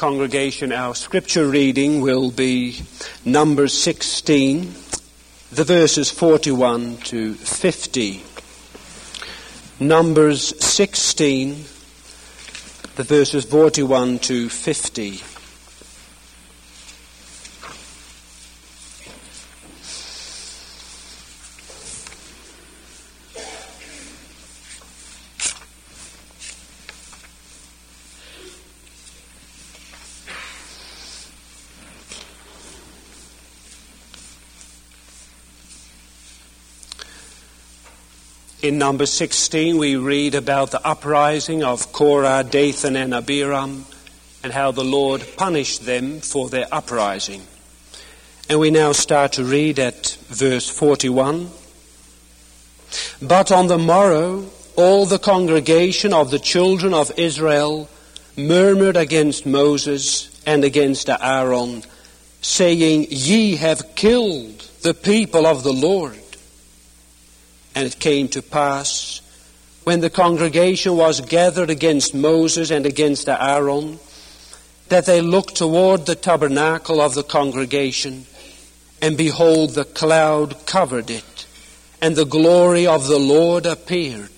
Congregation, our scripture reading will be Numbers 16, the verses 41 to 50. Numbers 16, the verses 41 to 50. In Numbers 16, we read about the uprising of Korah, Dathan, and Abiram, and how the Lord punished them for their uprising. And we now start to read at verse 41. But on the morrow, all the congregation of the children of Israel murmured against Moses and against Aaron, saying, Ye have killed the people of the Lord. And it came to pass, when the congregation was gathered against Moses and against Aaron, that they looked toward the tabernacle of the congregation, and behold, the cloud covered it, and the glory of the Lord appeared.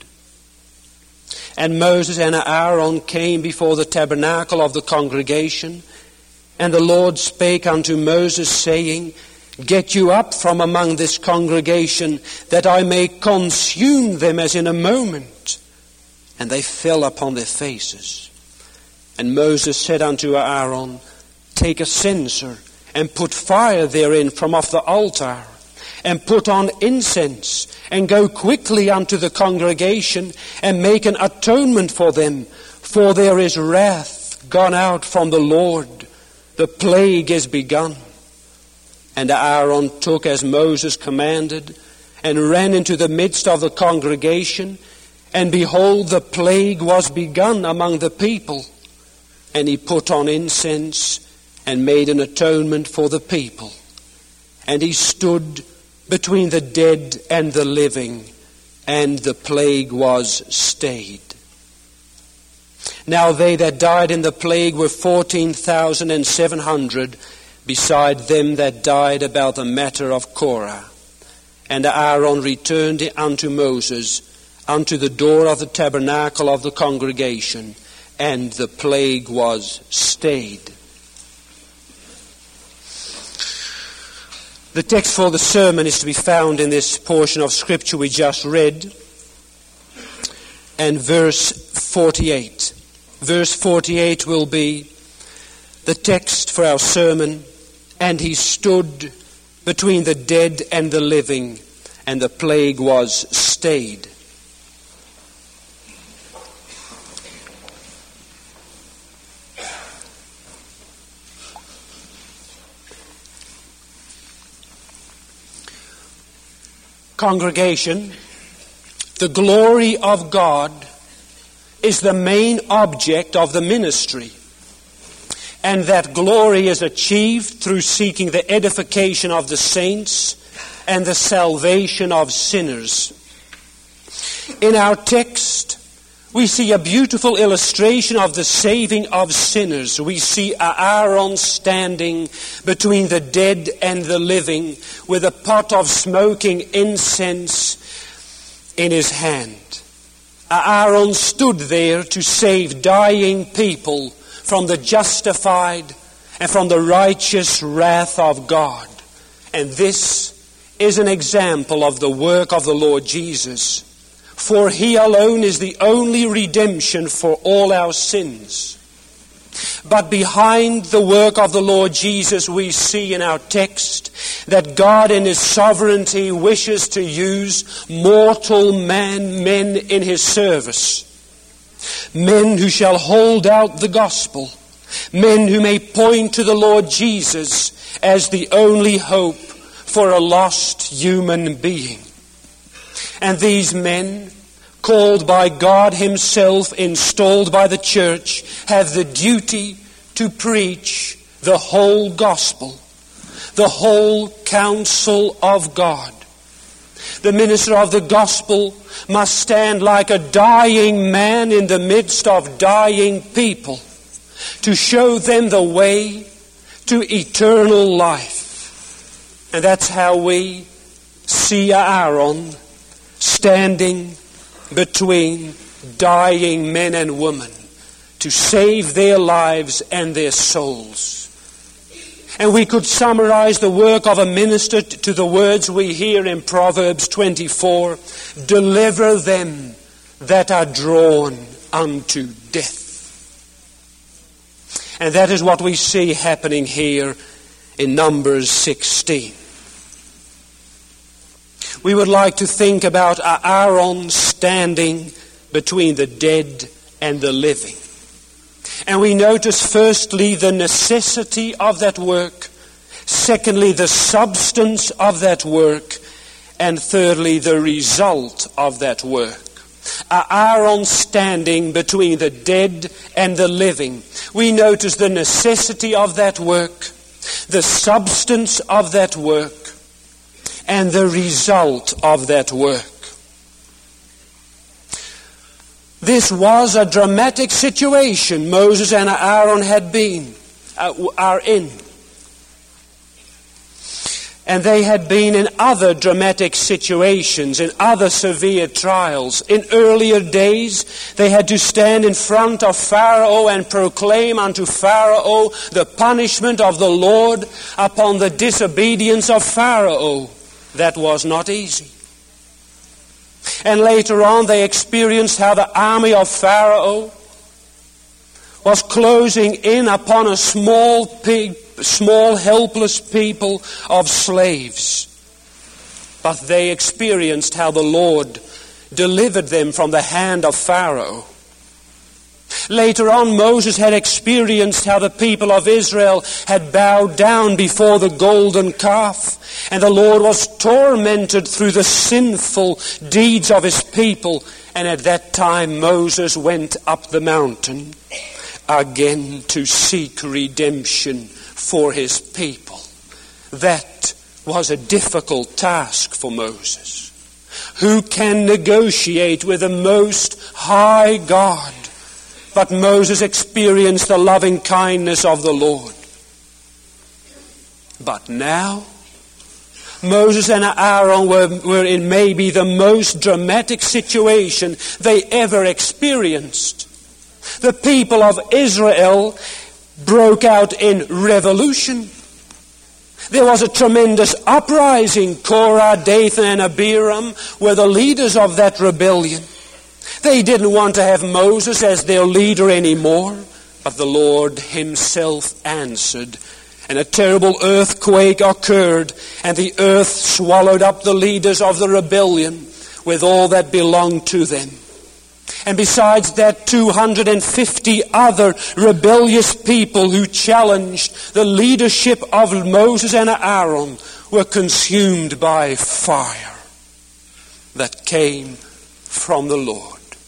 And Moses and Aaron came before the tabernacle of the congregation, and the Lord spake unto Moses, saying, Get you up from among this congregation, that I may consume them as in a moment. And they fell upon their faces. And Moses said unto Aaron, Take a censer, and put fire therein from off the altar, and put on incense, and go quickly unto the congregation, and make an atonement for them, for there is wrath gone out from the Lord, the plague is begun. And Aaron took as Moses commanded, and ran into the midst of the congregation, and behold, the plague was begun among the people. And he put on incense, and made an atonement for the people. And he stood between the dead and the living, and the plague was stayed. Now they that died in the plague were 14,700, beside them that died about the matter of Korah. And Aaron returned unto Moses unto the door of the tabernacle of the congregation, and the plague was stayed. The text for the sermon is to be found in this portion of Scripture we just read, and verse 48. Verse 48 will be the text for our sermon. And he stood between the dead and the living, and the plague was stayed. Congregation, the glory of God is the main object of the ministry. And that glory is achieved through seeking the edification of the saints and the salvation of sinners. In our text, we see a beautiful illustration of the saving of sinners. We see Aaron standing between the dead and the living with a pot of smoking incense in his hand. Aaron stood there to save dying people from the justified and from the righteous wrath of God. And this is an example of the work of the Lord Jesus. For He alone is the only redemption for all our sins. But behind the work of the Lord Jesus, we see in our text that God in His sovereignty wishes to use mortal men in His service. Men who shall hold out the gospel. Men who may point to the Lord Jesus as the only hope for a lost human being. And these men, called by God Himself, installed by the church, have the duty to preach the whole gospel, the whole counsel of God. The minister of the gospel must stand like a dying man in the midst of dying people, to show them the way to eternal life. And that's how we see Aaron standing between dying men and women to save their lives and their souls. And we could summarize the work of a minister to the words we hear in Proverbs 24, deliver them that are drawn unto death. And that is what we see happening here in Numbers 16. We would like to think about Aaron standing between the dead and the living. And we notice firstly the necessity of that work, secondly the substance of that work, and thirdly the result of that work. Aaron standing between the dead and the living. We notice the necessity of that work, the substance of that work, and the result of that work. This was a dramatic situation Moses and Aaron are in. And they had been in other dramatic situations, in other severe trials. In earlier days, they had to stand in front of Pharaoh and proclaim unto Pharaoh the punishment of the Lord upon the disobedience of Pharaoh. That was not easy. And later on, they experienced how the army of Pharaoh was closing in upon a small helpless people of slaves. But they experienced how the Lord delivered them from the hand of Pharaoh. Later on, Moses had experienced how the people of Israel had bowed down before the golden calf, and the Lord was tormented through the sinful deeds of his people. And at that time, Moses went up the mountain again to seek redemption for his people. That was a difficult task for Moses. Who can negotiate with the Most High God? But Moses experienced the loving kindness of the Lord. But now, Moses and Aaron were in maybe the most dramatic situation they ever experienced. The people of Israel broke out in revolution. There was a tremendous uprising. Korah, Dathan, and Abiram were the leaders of that rebellion. They didn't want to have Moses as their leader anymore, but the Lord himself answered. And a terrible earthquake occurred, and the earth swallowed up the leaders of the rebellion with all that belonged to them. And besides that, 250 other rebellious people who challenged the leadership of Moses and Aaron were consumed by fire that came from the Lord.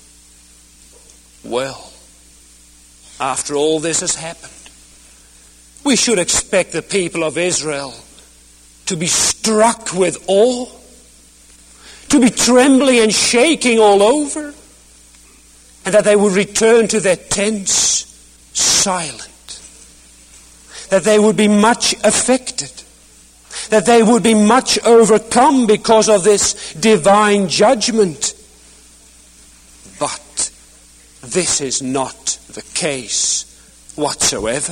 Well, after all this has happened, we should expect the people of Israel to be struck with awe, to be trembling and shaking all over, and that they would return to their tents silent, that they would be much affected, that they would be much overcome because of this divine judgment. But this is not the case whatsoever.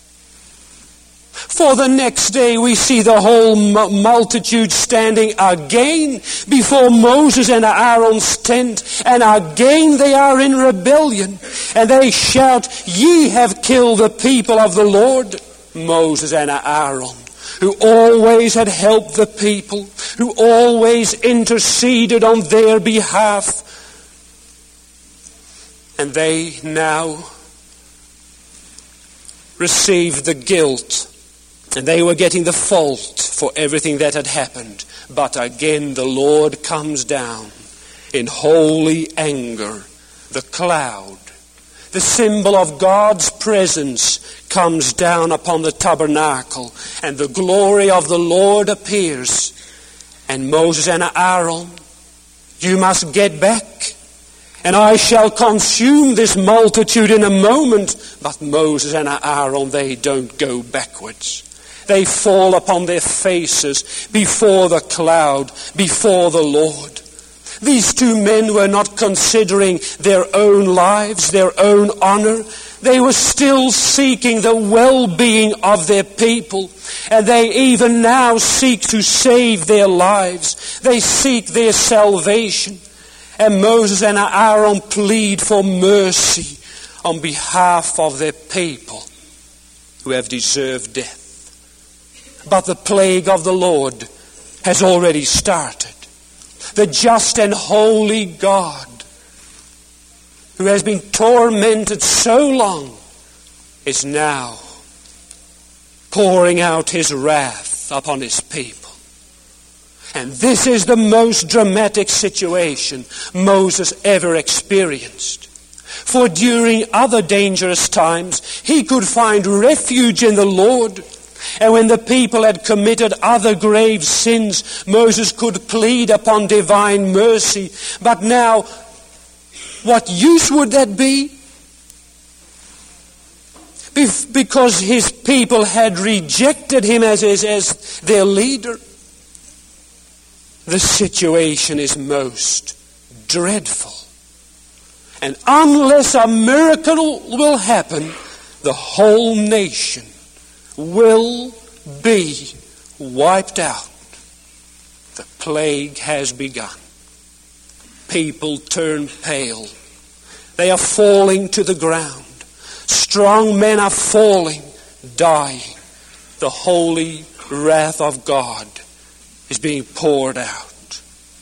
For the next day we see the whole multitude standing again before Moses and Aaron's tent, and again they are in rebellion, and they shout, "Ye have killed the people of the Lord." Moses and Aaron, who always had helped the people, who always interceded on their behalf, and they now received the guilt, and they were getting the fault for everything that had happened. But again the Lord comes down in holy anger. The cloud, the symbol of God's presence, comes down upon the tabernacle, and the glory of the Lord appears. And Moses and Aaron, you must get back and I shall consume this multitude in a moment. But Moses and Aaron, they don't go backwards. They fall upon their faces before the cloud, before the Lord. These two men were not considering their own lives, their own honor. They were still seeking the well-being of their people. And they even now seek to save their lives. They seek their salvation. And Moses and Aaron plead for mercy on behalf of their people who have deserved death. But the plague of the Lord has already started. The just and holy God, who has been tormented so long, is now pouring out his wrath upon his people. And this is the most dramatic situation Moses ever experienced. For during other dangerous times, he could find refuge in the Lord. And when the people had committed other grave sins, Moses could plead upon divine mercy. But now, what use would that be? Because his people had rejected him as their leader. The situation is most dreadful. And unless a miracle will happen, the whole nation will be wiped out. The plague has begun. People turn pale. They are falling to the ground. Strong men are falling, dying. The holy wrath of God is being poured out.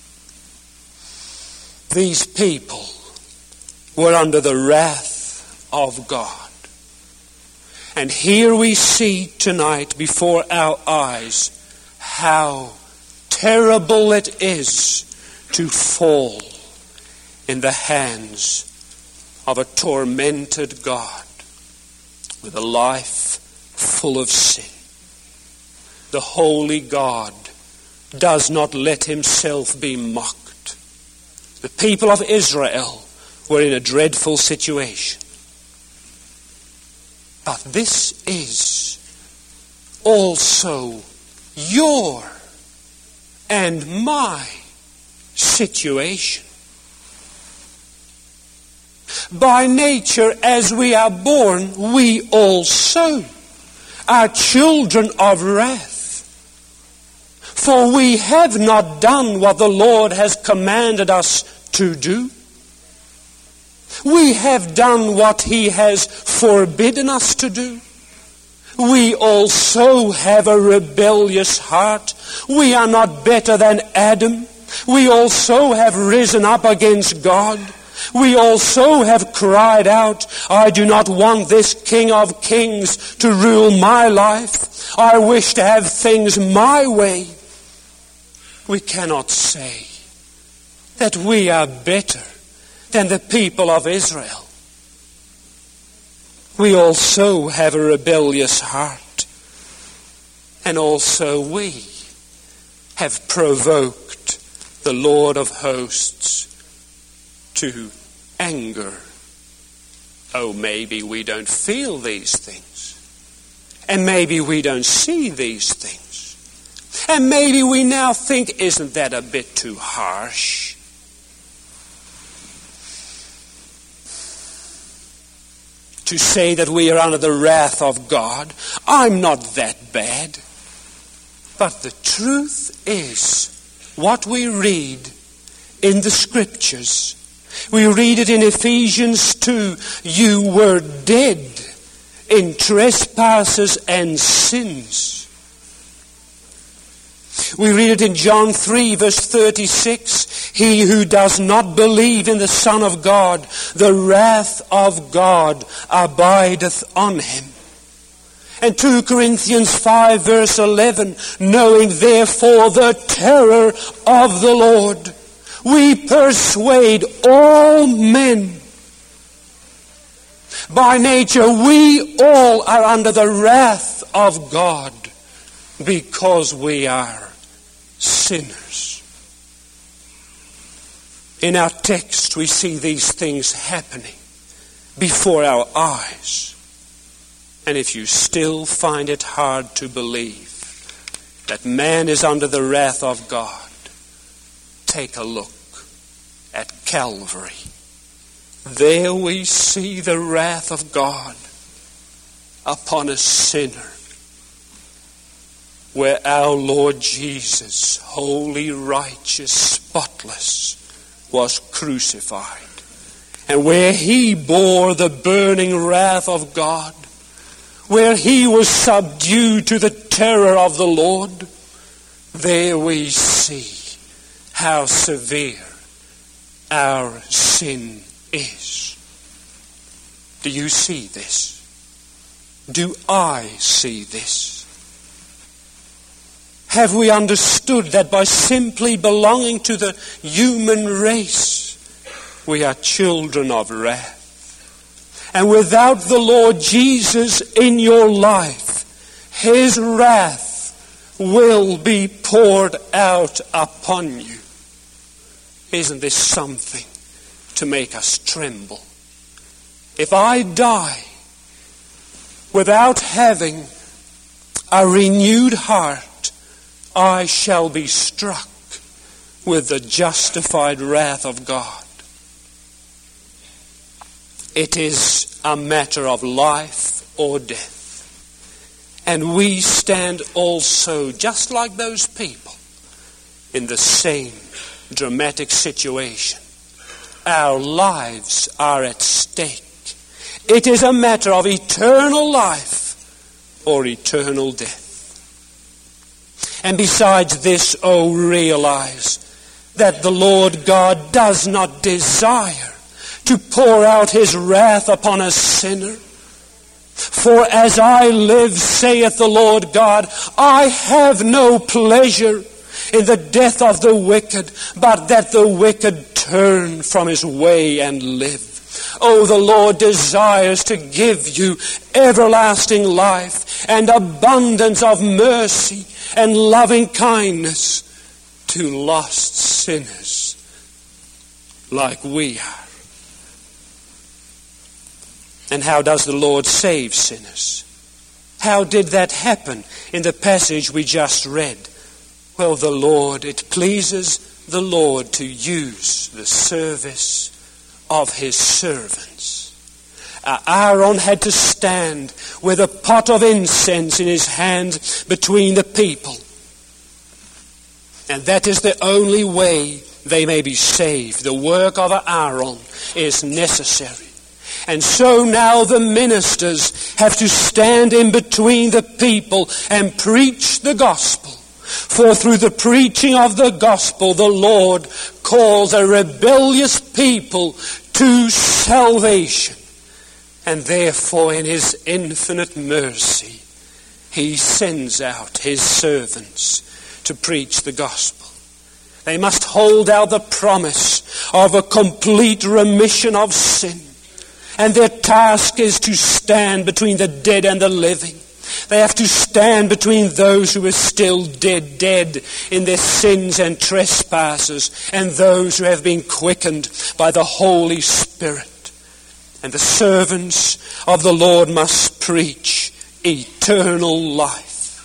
These people were under the wrath of God. And here we see tonight before our eyes how terrible it is to fall in the hands of a tormented God with a life full of sin. The holy God does not let himself be mocked. The people of Israel were in a dreadful situation. But this is also your and my situation. By nature, as we are born, we also are children of wrath. For we have not done what the Lord has commanded us to do. We have done what he has forbidden us to do. We also have a rebellious heart. We are not better than Adam. We also have risen up against God. We also have cried out, I do not want this King of Kings to rule my life. I wish to have things my way. We cannot say that we are better than the people of Israel. We also have a rebellious heart. And also we have provoked the Lord of hosts to anger. Oh, maybe we don't feel these things. And maybe we don't see these things. And maybe we now think, isn't that a bit too harsh? To say that we are under the wrath of God. I'm not that bad. But the truth is, what we read in the Scriptures, we read it in Ephesians 2, you were dead in trespasses and sins. We read it in John 3, verse 36, he who does not believe in the Son of God, the wrath of God abideth on him. And 2 Corinthians 5, verse 11, knowing therefore the terror of the Lord, we persuade all men. By nature, we all are under the wrath of God because we are sinners. In our text, we see these things happening before our eyes. And if you still find it hard to believe that man is under the wrath of God, take a look at Calvary. There we see the wrath of God upon a sinner, where our Lord Jesus, holy, righteous, spotless, was crucified, and where he bore the burning wrath of God, where he was subdued to the terror of the Lord, there we see how severe our sin is. Do you see this? Do I see this? Have we understood that by simply belonging to the human race, we are children of wrath? And without the Lord Jesus in your life, his wrath will be poured out upon you. Isn't this something to make us tremble? If I die without having a renewed heart, I shall be struck with the justified wrath of God. It is a matter of life or death. And we stand also, just like those people, in the same dramatic situation. Our lives are at stake. It is a matter of eternal life or eternal death. And besides this, realize that the Lord God does not desire to pour out his wrath upon a sinner. For as I live, saith the Lord God, I have no pleasure in the death of the wicked, but that the wicked turn from his way and live. Oh, the Lord desires to give you everlasting life and abundance of mercy and loving kindness to lost sinners like we are. And how does the Lord save sinners? How did that happen in the passage we just read? Well, it pleases the Lord to use the service of his servants. Aaron had to stand with a pot of incense in his hand between the people. And that is the only way they may be saved. The work of Aaron is necessary. And so now the ministers have to stand in between the people and preach the gospel. For through the preaching of the gospel, the Lord calls a rebellious people to salvation. And therefore, in his infinite mercy, he sends out his servants to preach the gospel. They must hold out the promise of a complete remission of sin. And their task is to stand between the dead and the living. They have to stand between those who are still dead in their sins and trespasses, and those who have been quickened by the Holy Spirit. And the servants of the Lord must preach eternal life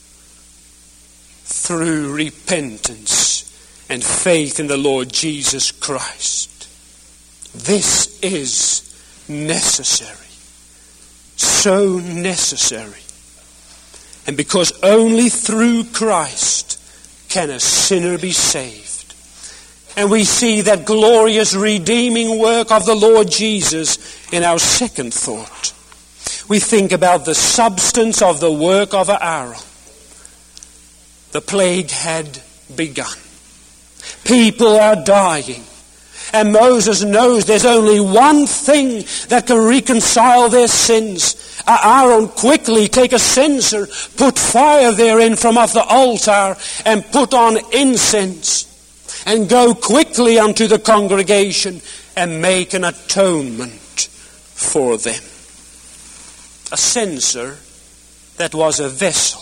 through repentance and faith in the Lord Jesus Christ. This is necessary. So necessary. And because only through Christ can a sinner be saved. And we see that glorious redeeming work of the Lord Jesus in our second thought. We think about the substance of the work of Aaron. The plague had begun. People are dying. And Moses knows there's only one thing that can reconcile their sins. Aaron, quickly take a censer, put fire therein from off the altar, and put on incense. And go quickly unto the congregation and make an atonement for them. A censer that was a vessel,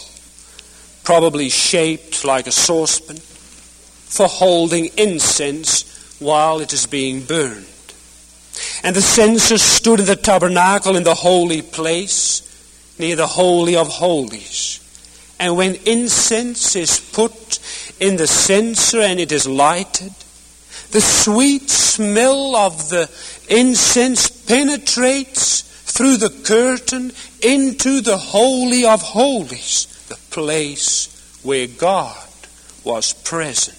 probably shaped like a saucepan, for holding incense while it is being burned. And the censer stood in the tabernacle in the holy place, near the Holy of Holies. And when incense is put in the censer and it is lighted, the sweet smell of the incense penetrates through the curtain into the Holy of Holies, the place where God was present.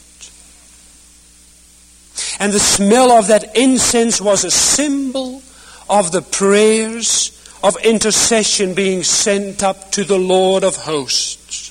And the smell of that incense was a symbol of the prayers of intercession being sent up to the Lord of hosts.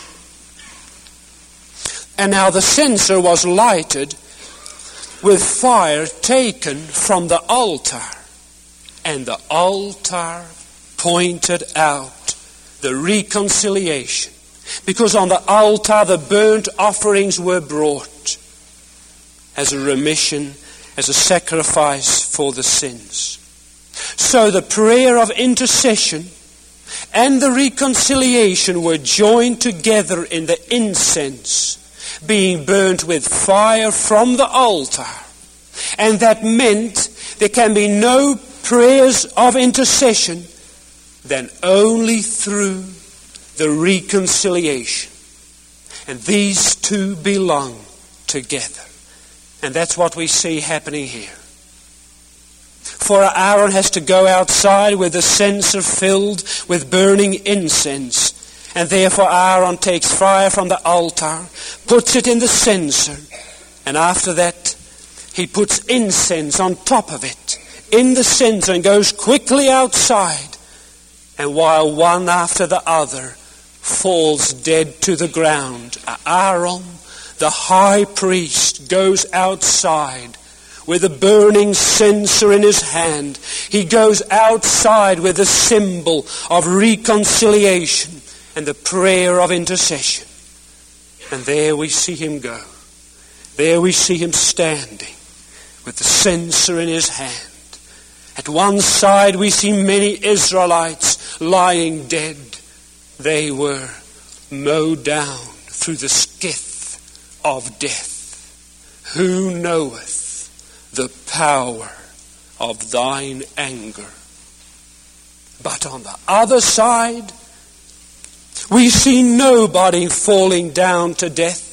And now the censer was lighted with fire taken from the altar. And the altar pointed out the reconciliation. Because on the altar the burnt offerings were brought as a remission, as a sacrifice for the sins. So the prayer of intercession and the reconciliation were joined together in the incense being burnt with fire from the altar. And that meant there can be no prayers of intercession than only through the reconciliation. And these two belong together. And that's what we see happening here. For Aaron has to go outside with the censer filled with burning incense. And therefore Aaron takes fire from the altar, puts it in the censer. And after that, he puts incense on top of it in the censer and goes quickly outside. And while one after the other falls dead to the ground, Aaron, the high priest, goes outside with a burning censer in his hand. He goes outside with the symbol of reconciliation and the prayer of intercession. And there we see him go. There we see him standing with the censer in his hand. At one side we see many Israelites lying dead. They were mowed down through the skith of death. Who knoweth the power of thine anger? But on the other side, we see nobody falling down to death.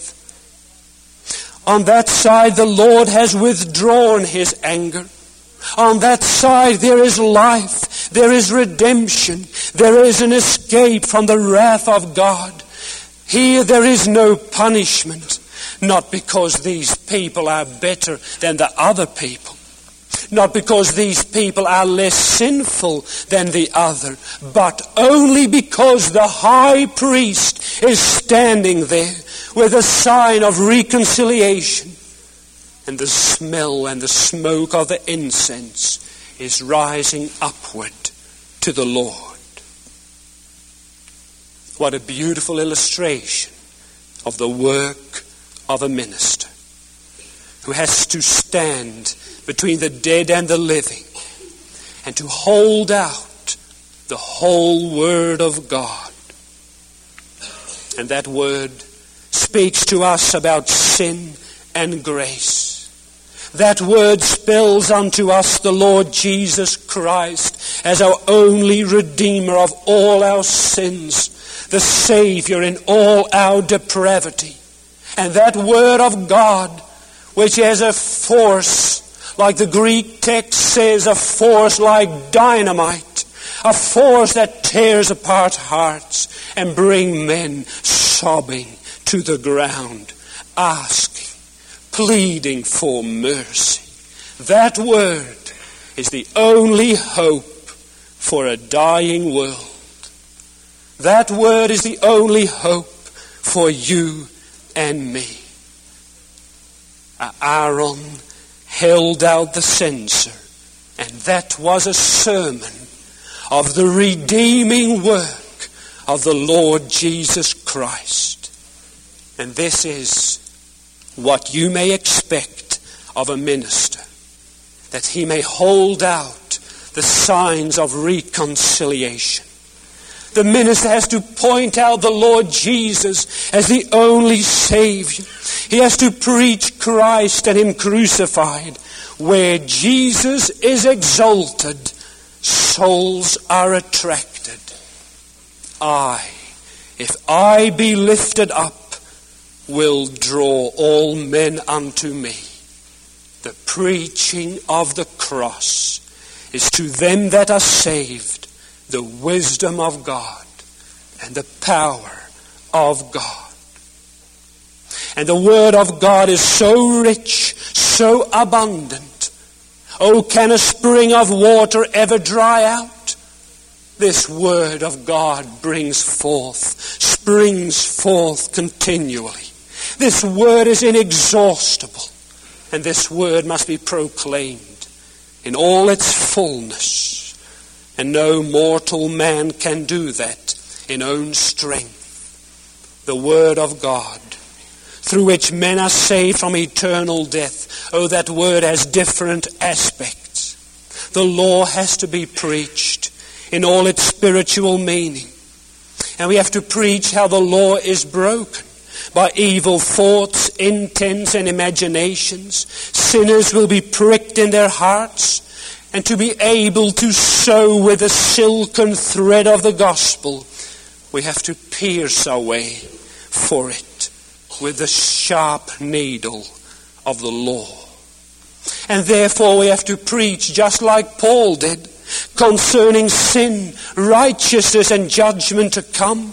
On that side, the Lord has withdrawn his anger. On that side, there is life, there is redemption, there is an escape from the wrath of God. Here there is no punishment, not because these people are better than the other people, not because these people are less sinful than the other, but only because the high priest is standing there with a sign of reconciliation. And the smell and the smoke of the incense is rising upward to the Lord. What a beautiful illustration of the work of a minister who has to stand between the dead and the living and to hold out the whole Word of God. And that Word speaks to us about sin and grace. That Word spells unto us the Lord Jesus Christ as our only Redeemer of all our sins, the Savior in all our depravity. And that Word of God, which has a force, like the Greek text says, a force like dynamite, a force that tears apart hearts and bring men sobbing to the ground, asking, pleading for mercy. That Word is the only hope for a dying world. That Word is the only hope for you and me. Aaron held out the censer, and that was a sermon of the redeeming work of the Lord Jesus Christ. And this is what you may expect of a minister, that he may hold out the signs of reconciliation, The minister has to point out the Lord Jesus as the only Savior. He has to preach Christ and Him crucified. Where Jesus is exalted, souls are attracted. If I be lifted up, will draw all men unto me. The preaching of the cross is to them that are saved the wisdom of God and the power of God. And the Word of God is so rich, so abundant. Oh, can a spring of water ever dry out? This Word of God springs forth continually. This Word is inexhaustible, and this Word must be proclaimed in all its fullness. And no mortal man can do that in own strength. The Word of God, through which men are saved from eternal death. Oh, that Word has different aspects. The law has to be preached in all its spiritual meaning. And we have to preach how the law is broken by evil thoughts, intents, and imaginations. Sinners will be pricked in their hearts, and to be able to sew with the silken thread of the gospel, we have to pierce our way for it with the sharp needle of the law. And therefore we have to preach just like Paul did concerning sin, righteousness, and judgment to come.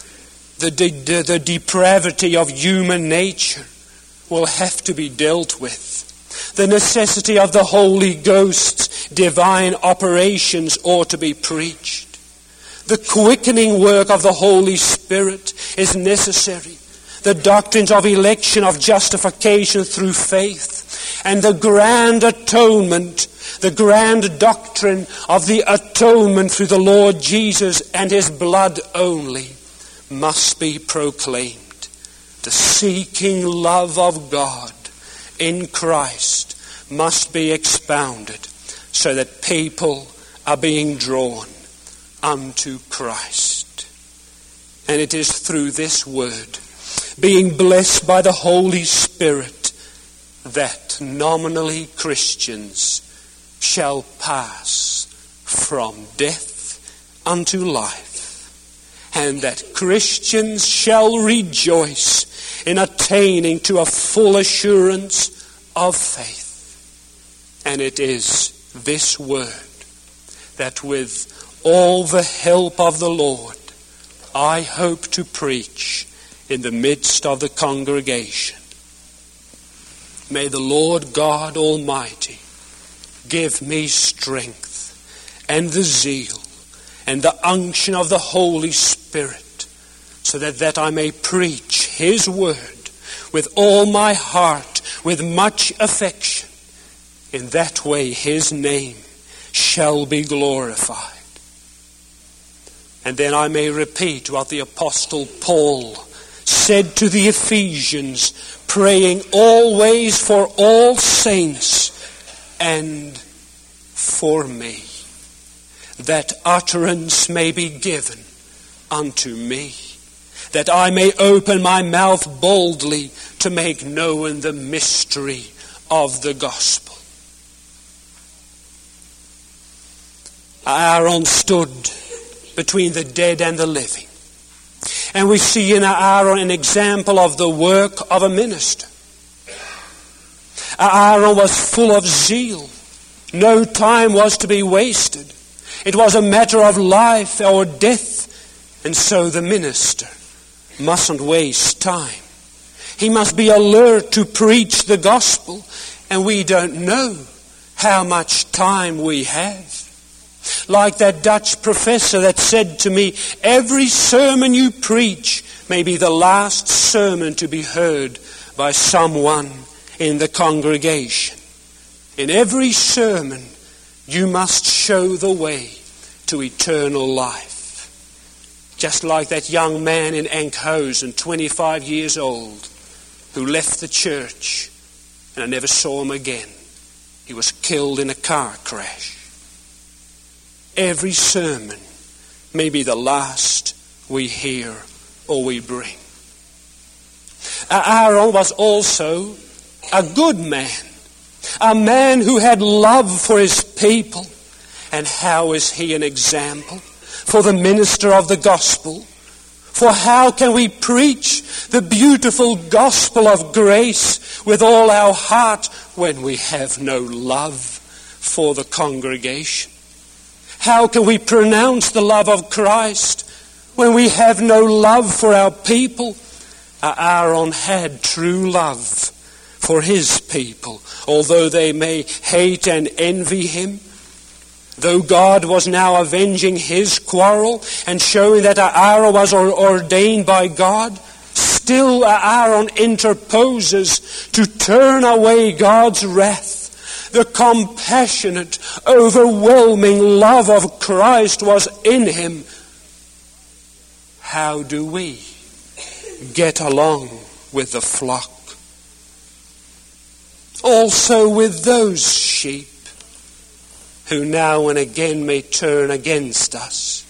The depravity of human nature will have to be dealt with. The necessity of the Holy Ghost's divine operations ought to be preached. The quickening work of the Holy Spirit is necessary. The doctrines of election, of justification through faith, and the grand atonement, the grand doctrine of the atonement through the Lord Jesus and His blood only, must be proclaimed. The seeking love of God in Christ must be expounded so that people are being drawn unto Christ. And it is through this word, being blessed by the Holy Spirit, that nominally Christians shall pass from death unto life, and that Christians shall rejoice in attaining to a full assurance of faith. And it is this word that with all the help of the Lord, I hope to preach in the midst of the congregation. May the Lord God Almighty give me strength and the zeal and the unction of the Holy Spirit, so that I may preach His word with all my heart, with much affection. In that way His name shall be glorified. And then I may repeat what the Apostle Paul said to the Ephesians, praying always for all saints and for me, that utterance may be given unto me, that I may open my mouth boldly to make known the mystery of the gospel. Aaron stood between the dead and the living. And we see in Aaron an example of the work of a minister. Aaron was full of zeal. No time was to be wasted. It was a matter of life or death. And so the minister mustn't waste time. He must be alert to preach the gospel. And we don't know how much time we have. Like that Dutch professor that said to me, every sermon you preach may be the last sermon to be heard by someone in the congregation. In every sermon, you must show the way to eternal life. Just like that young man in Enkhuizen, 25 years old, who left the church and I never saw him again. He was killed in a car crash. Every sermon may be the last we hear or we bring. Aaron was also a good man, a man who had love for his people. And how is he an example for the minister of the gospel? For how can we preach the beautiful gospel of grace with all our heart when we have no love for the congregation? How can we pronounce the love of Christ when we have no love for our people? Aaron had true love for his people, although they may hate and envy him. Though God was now avenging his quarrel and showing that Aaron was ordained by God, still Aaron interposes to turn away God's wrath. The compassionate, overwhelming love of Christ was in him. How do we get along with the flock? Also with those sheep who now and again may turn against us.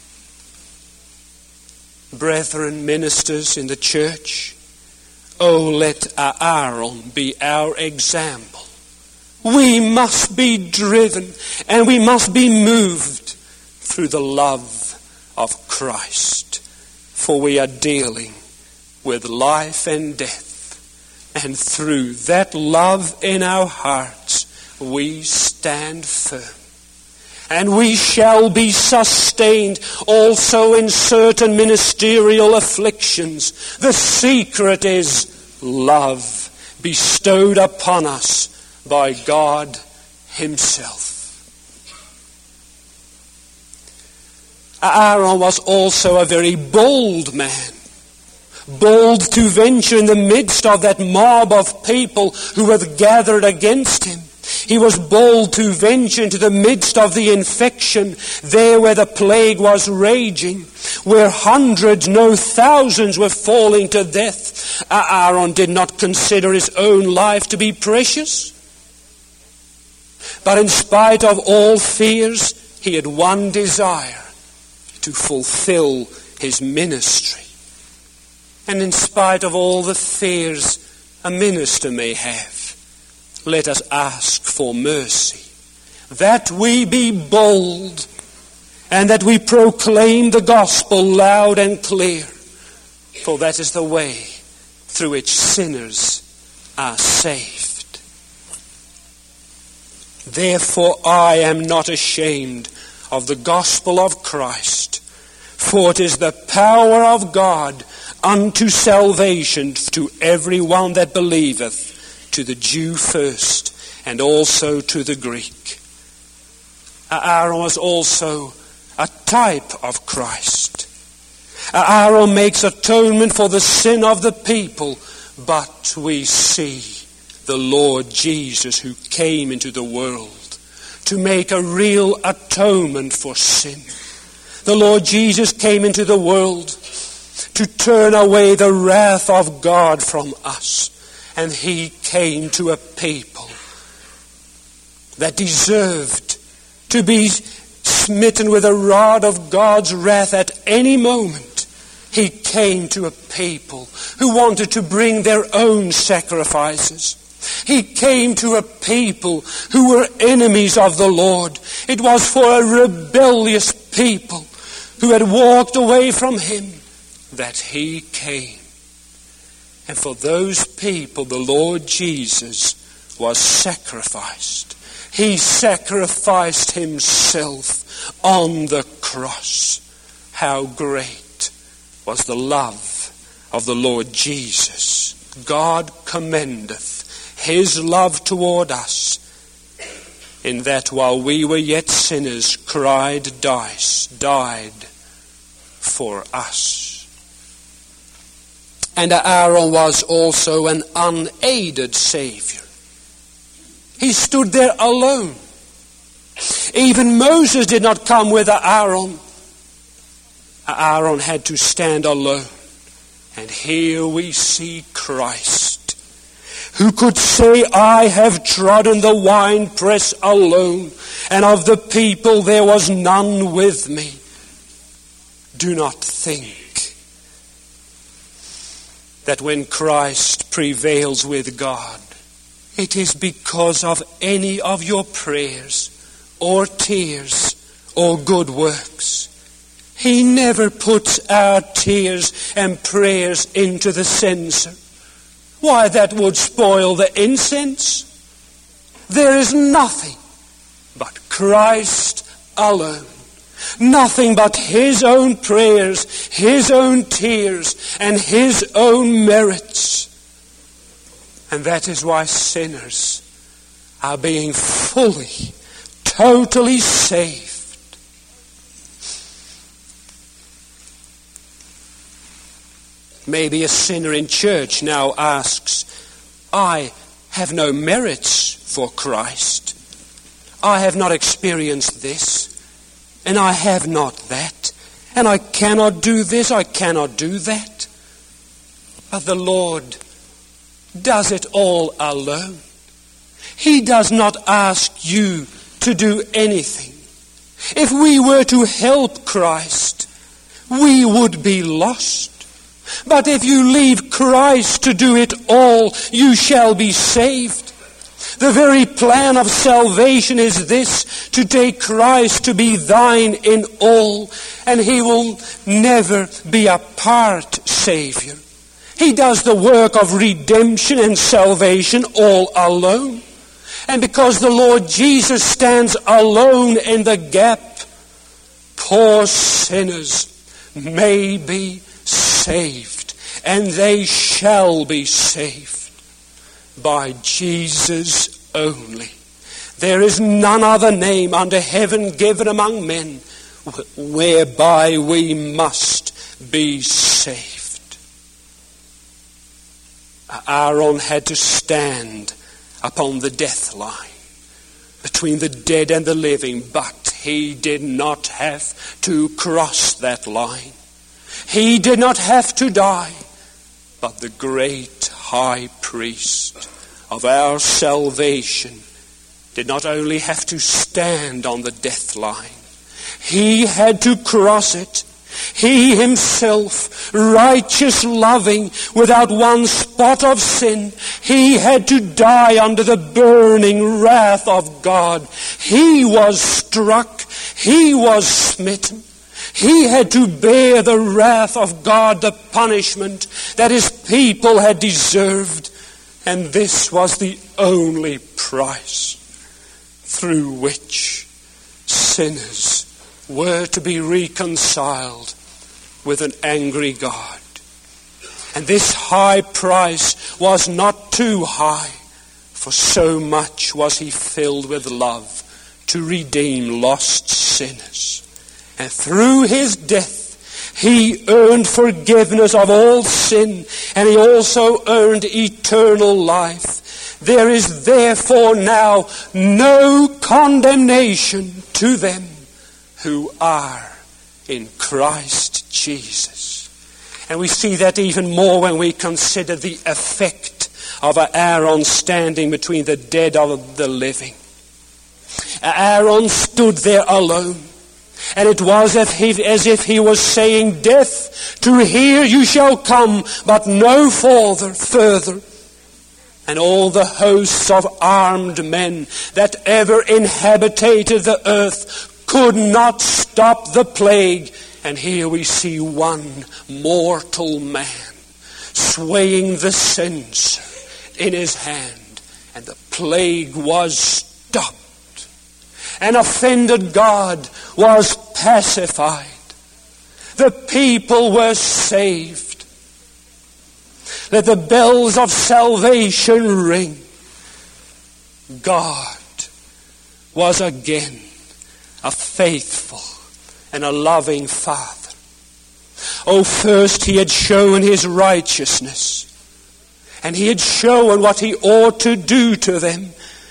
Brethren, ministers in the church, oh, let Aaron be our example. We must be driven and we must be moved through the love of Christ, for we are dealing with life and death, and through that love in our hearts we stand firm. And we shall be sustained also in certain ministerial afflictions. The secret is love bestowed upon us by God himself. Aaron was also a very bold man. Bold to venture in the midst of that mob of people who had gathered against him. He was bold to venture into the midst of the infection, there where the plague was raging, where hundreds, no thousands were falling to death. Aaron did not consider his own life to be precious. But in spite of all fears, he had one desire: to fulfill his ministry. And in spite of all the fears a minister may have, let us ask for mercy, that we be bold and that we proclaim the gospel loud and clear, for that is the way through which sinners are saved. Therefore I am not ashamed of the gospel of Christ, for it is the power of God unto salvation to every one that believeth, to the Jew first, and also to the Greek. Aaron was also a type of Christ. Aaron makes atonement for the sin of the people, but we see the Lord Jesus who came into the world to make a real atonement for sin. The Lord Jesus came into the world to turn away the wrath of God from us. And he came to a people that deserved to be smitten with a rod of God's wrath at any moment. He came to a people who wanted to bring their own sacrifices. He came to a people who were enemies of the Lord. It was for a rebellious people who had walked away from him that he came. And for those people, the Lord Jesus was sacrificed. He sacrificed himself on the cross. How great was the love of the Lord Jesus. God commendeth his love toward us, in that while we were yet sinners, Christ died for us. And Aaron was also an unaided Savior. He stood there alone. Even Moses did not come with Aaron. Aaron had to stand alone. And here we see Christ, who could say, I have trodden the winepress alone, and of the people there was none with me. do not think that when Christ prevails with God, it is because of any of your prayers or tears or good works. He never puts our tears and prayers into the censer. Why, that would spoil the incense. There is nothing but Christ alone. Nothing but His own prayers, His own tears, and His own merits. And that is why sinners are being fully, totally saved. Maybe a sinner in church now asks, I have no merits for Christ. I have not experienced this, and I have not that, and I cannot do this, I cannot do that. But the Lord does it all alone. He does not ask you to do anything. If we were to help Christ, we would be lost. But if you leave Christ to do it all, you shall be saved. The very plan of salvation is this, to take Christ to be thine in all, and He will never be a part Savior. He does the work of redemption and salvation all alone. And because the Lord Jesus stands alone in the gap, poor sinners may be saved, and they shall be saved by Jesus only. There is none other name under heaven given among men whereby we must be saved. Aaron had to stand upon the death line between the dead and the living, but he did not have to cross that line. He did not have to die, but the great high priest of our salvation did not only have to stand on the death line, he had to cross it. He himself, righteous, loving, without one spot of sin, he had to die under the burning wrath of God. He was struck, he was smitten. He had to bear the wrath of God, the punishment that his people had deserved. And this was the only price through which sinners were to be reconciled with an angry God. And this high price was not too high, for so much was he filled with love to redeem lost sinners. And through his death, he earned forgiveness of all sin, and he also earned eternal life. There is therefore now no condemnation to them who are in Christ Jesus. And we see that even more when we consider the effect of Aaron standing between the dead and the living. Aaron stood there alone. And it was as if he was saying, death, to here you shall come, but no further. And all the hosts of armed men that ever inhabited the earth could not stop the plague. And here we see one mortal man swaying the censer in his hand, and the plague was stopped. And offended God was pacified. The people were saved. Let the bells of salvation ring. God was again a faithful and a loving Father. Oh, first he had shown his righteousness, and he had shown what he ought to do to them.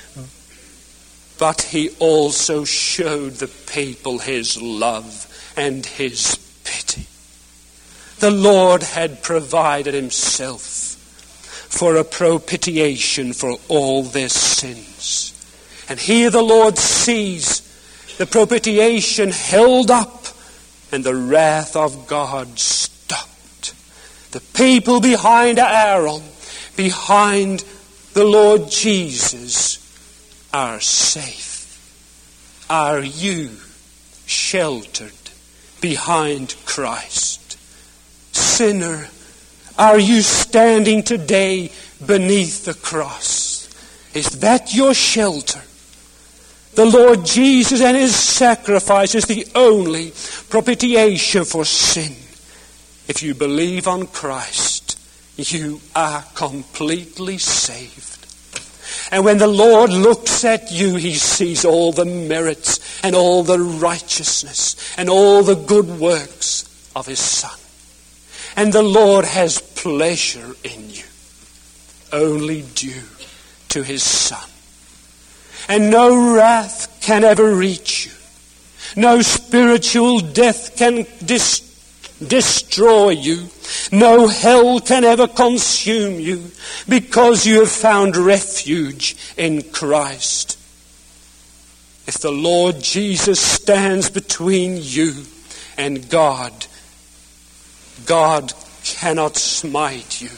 But he also showed the people his love and his pity. The Lord had provided himself for a propitiation for all their sins. And here the Lord sees the propitiation held up and the wrath of God stopped. The people behind Aaron, behind the Lord Jesus, are safe. Are you sheltered behind Christ? Sinner, are you standing today beneath the cross? Is that your shelter? The Lord Jesus and His sacrifice is the only propitiation for sin. If you believe on Christ, you are completely saved. And when the Lord looks at you, He sees all the merits and all the righteousness and all the good works of His Son. And the Lord has pleasure in you, only due to His Son. And no wrath can ever reach you. No spiritual death can destroy you. No hell can ever consume you, because you have found refuge in Christ. If the Lord Jesus stands between you and God, God cannot smite you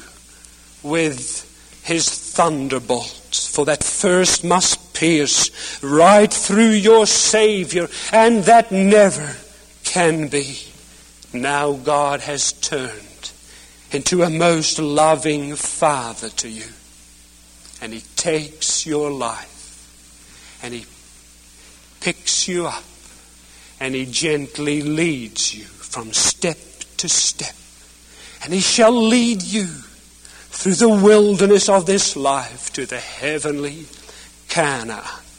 with His thunderbolts, for that first must pierce right through your Savior, and that never can be. Now God has turned into a most loving Father to you, and He takes your life and He picks you up and He gently leads you from step to step, and He shall lead you through the wilderness of this life to the heavenly Canaan.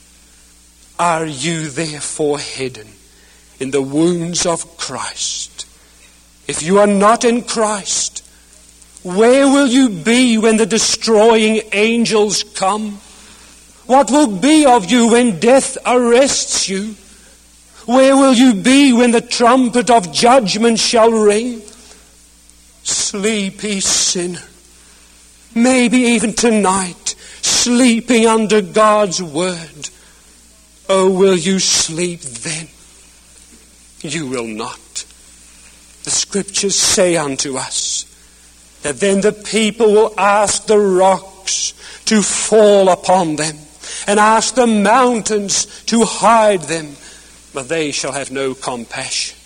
Are you therefore hidden in the wounds of Christ? If you are not in Christ, where will you be when the destroying angels come? What will be of you when death arrests you? Where will you be when the trumpet of judgment shall ring? Sleepy sinner, maybe even tonight, sleeping under God's word. Oh, will you sleep then? You will not. The Scriptures say unto us that then the people will ask the rocks to fall upon them and ask the mountains to hide them, but they shall have no compassion.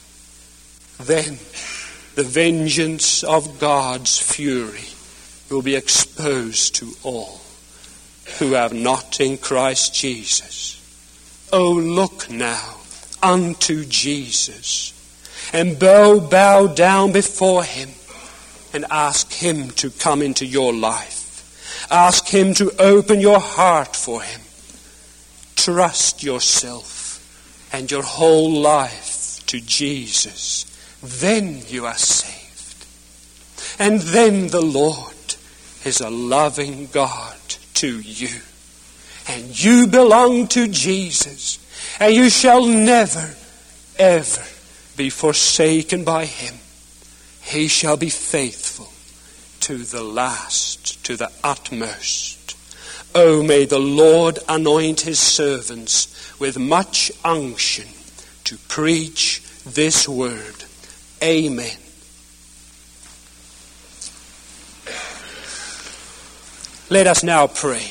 Then the vengeance of God's fury will be exposed to all who have not in Christ Jesus. Oh, look now unto Jesus and bow down before Him and ask Him to come into your life. Ask Him to open your heart for Him. Trust yourself and your whole life to Jesus. Then you are saved. And then the Lord is a loving God to you. And you belong to Jesus. And you shall never, ever be forsaken by Him. He shall be faithful to the last, to the utmost. Oh, may the Lord anoint His servants with much unction to preach this word. Amen. Let us now pray.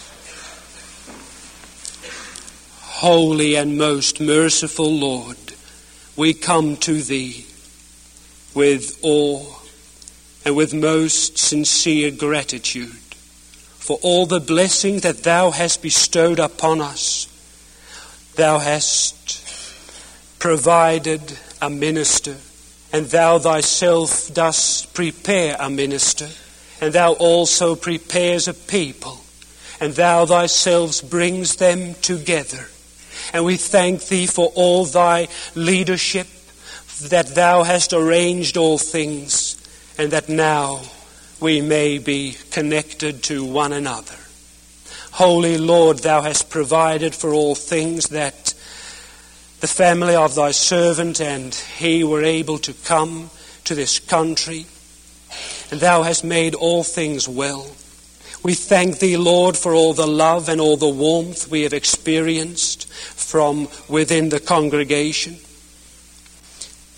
Holy and most merciful Lord, we come to Thee with awe and with most sincere gratitude for all the blessing that Thou hast bestowed upon us. Thou hast provided a minister, and Thou Thyself dost prepare a minister, and Thou also prepares a people, and Thou Thyself brings them together. And we thank Thee for all Thy leadership, that Thou hast arranged all things, and that now we may be connected to one another. Holy Lord, Thou hast provided for all things, that the family of Thy servant and he were able to come to this country, and Thou hast made all things well. We thank Thee, Lord, for all the love and all the warmth we have experienced from within the congregation.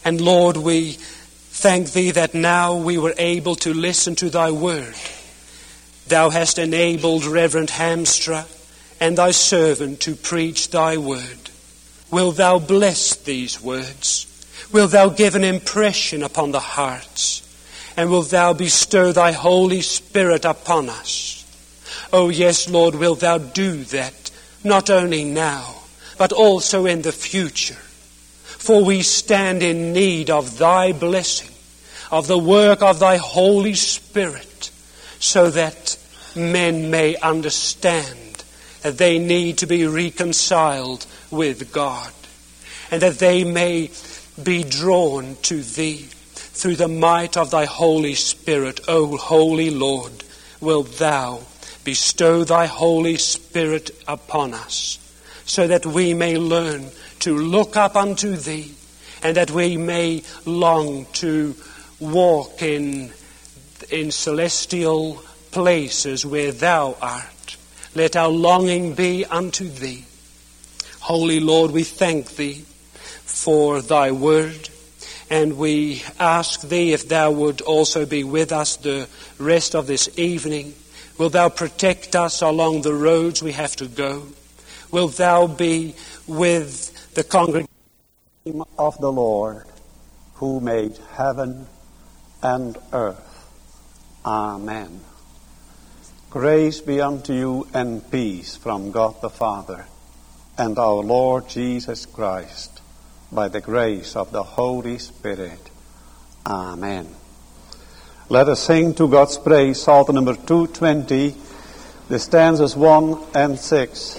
And Lord, we thank thee that now we were able to listen to thy word. Thou hast enabled Reverend Hamstra and thy servant to preach thy word. Will thou bless these words? Will thou give an impression upon the hearts? And will thou bestow thy Holy Spirit upon us? Oh yes, Lord, will thou do that, not only now, but also in the future. For we stand in need of thy blessing, of the work of thy Holy Spirit, so that men may understand that they need to be reconciled with God, and that they may be drawn to thee through the might of thy Holy Spirit. O Holy Lord, wilt thou bestow thy Holy Spirit upon us, so that we may learn to look up unto thee, and that we may long to walk in celestial places where thou art. Let our longing be unto thee. Holy Lord, we thank thee for thy word, and we ask thee if thou would also be with us the rest of this evening. Wilt thou protect us along the roads we have to go? Wilt thou be with the congregation of the Lord, who made heaven and earth. Amen. Grace be unto you and peace from God the Father and our Lord Jesus Christ, by the grace of the Holy Spirit. Amen. Let us sing to God's praise Psalm number 220, the stanzas 1 and 6.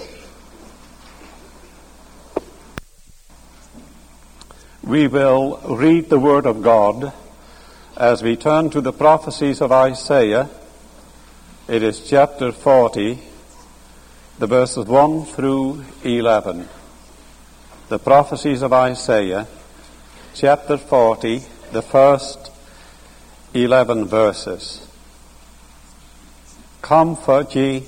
We will read the Word of God as we turn to the prophecies of Isaiah. It is chapter 40, the verses 1 through 11. The prophecies of Isaiah, chapter 40, the first 11 verses. Comfort ye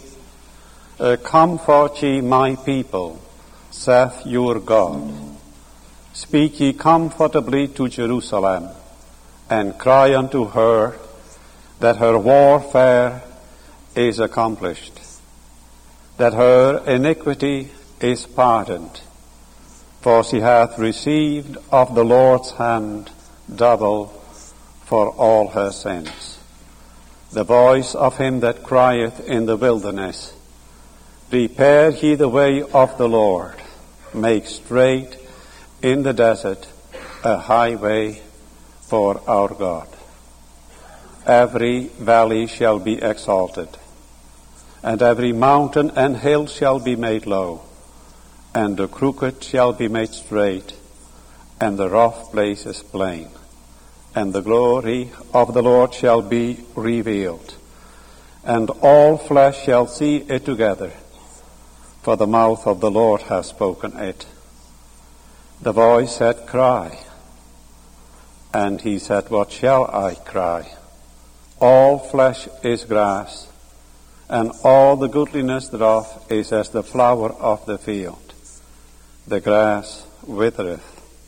my people, saith your God. Speak ye comfortably to Jerusalem, and cry unto her that her warfare is accomplished, that her iniquity is pardoned, for she hath received of the Lord's hand double for all her sins. The voice of him that crieth in the wilderness, prepare ye the way of the Lord, make straight in the desert a highway for our God. Every valley shall be exalted, and every mountain and hill shall be made low, and the crooked shall be made straight, and the rough places plain. And the glory of the Lord shall be revealed, and all flesh shall see it together, for the mouth of the Lord hath spoken it. The voice said, Cry. And he said, What shall I cry? All flesh is grass, and all the goodliness thereof is as the flower of the field. The grass withereth,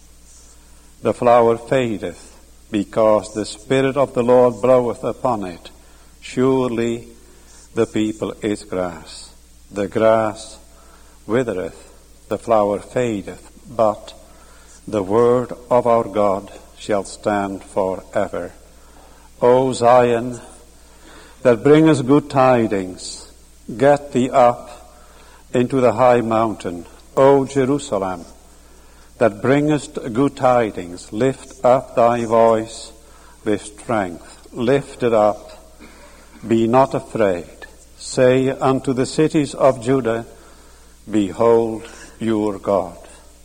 the flower fadeth, because the Spirit of the Lord bloweth upon it. Surely the people is grass. The grass withereth, the flower fadeth, but the word of our God shall stand forever. O Zion, that bringest good tidings, get thee up into the high mountain. O Jerusalem, that bringest good tidings, lift up thy voice with strength. Lift it up, be not afraid. Say unto the cities of Judah, Behold your God.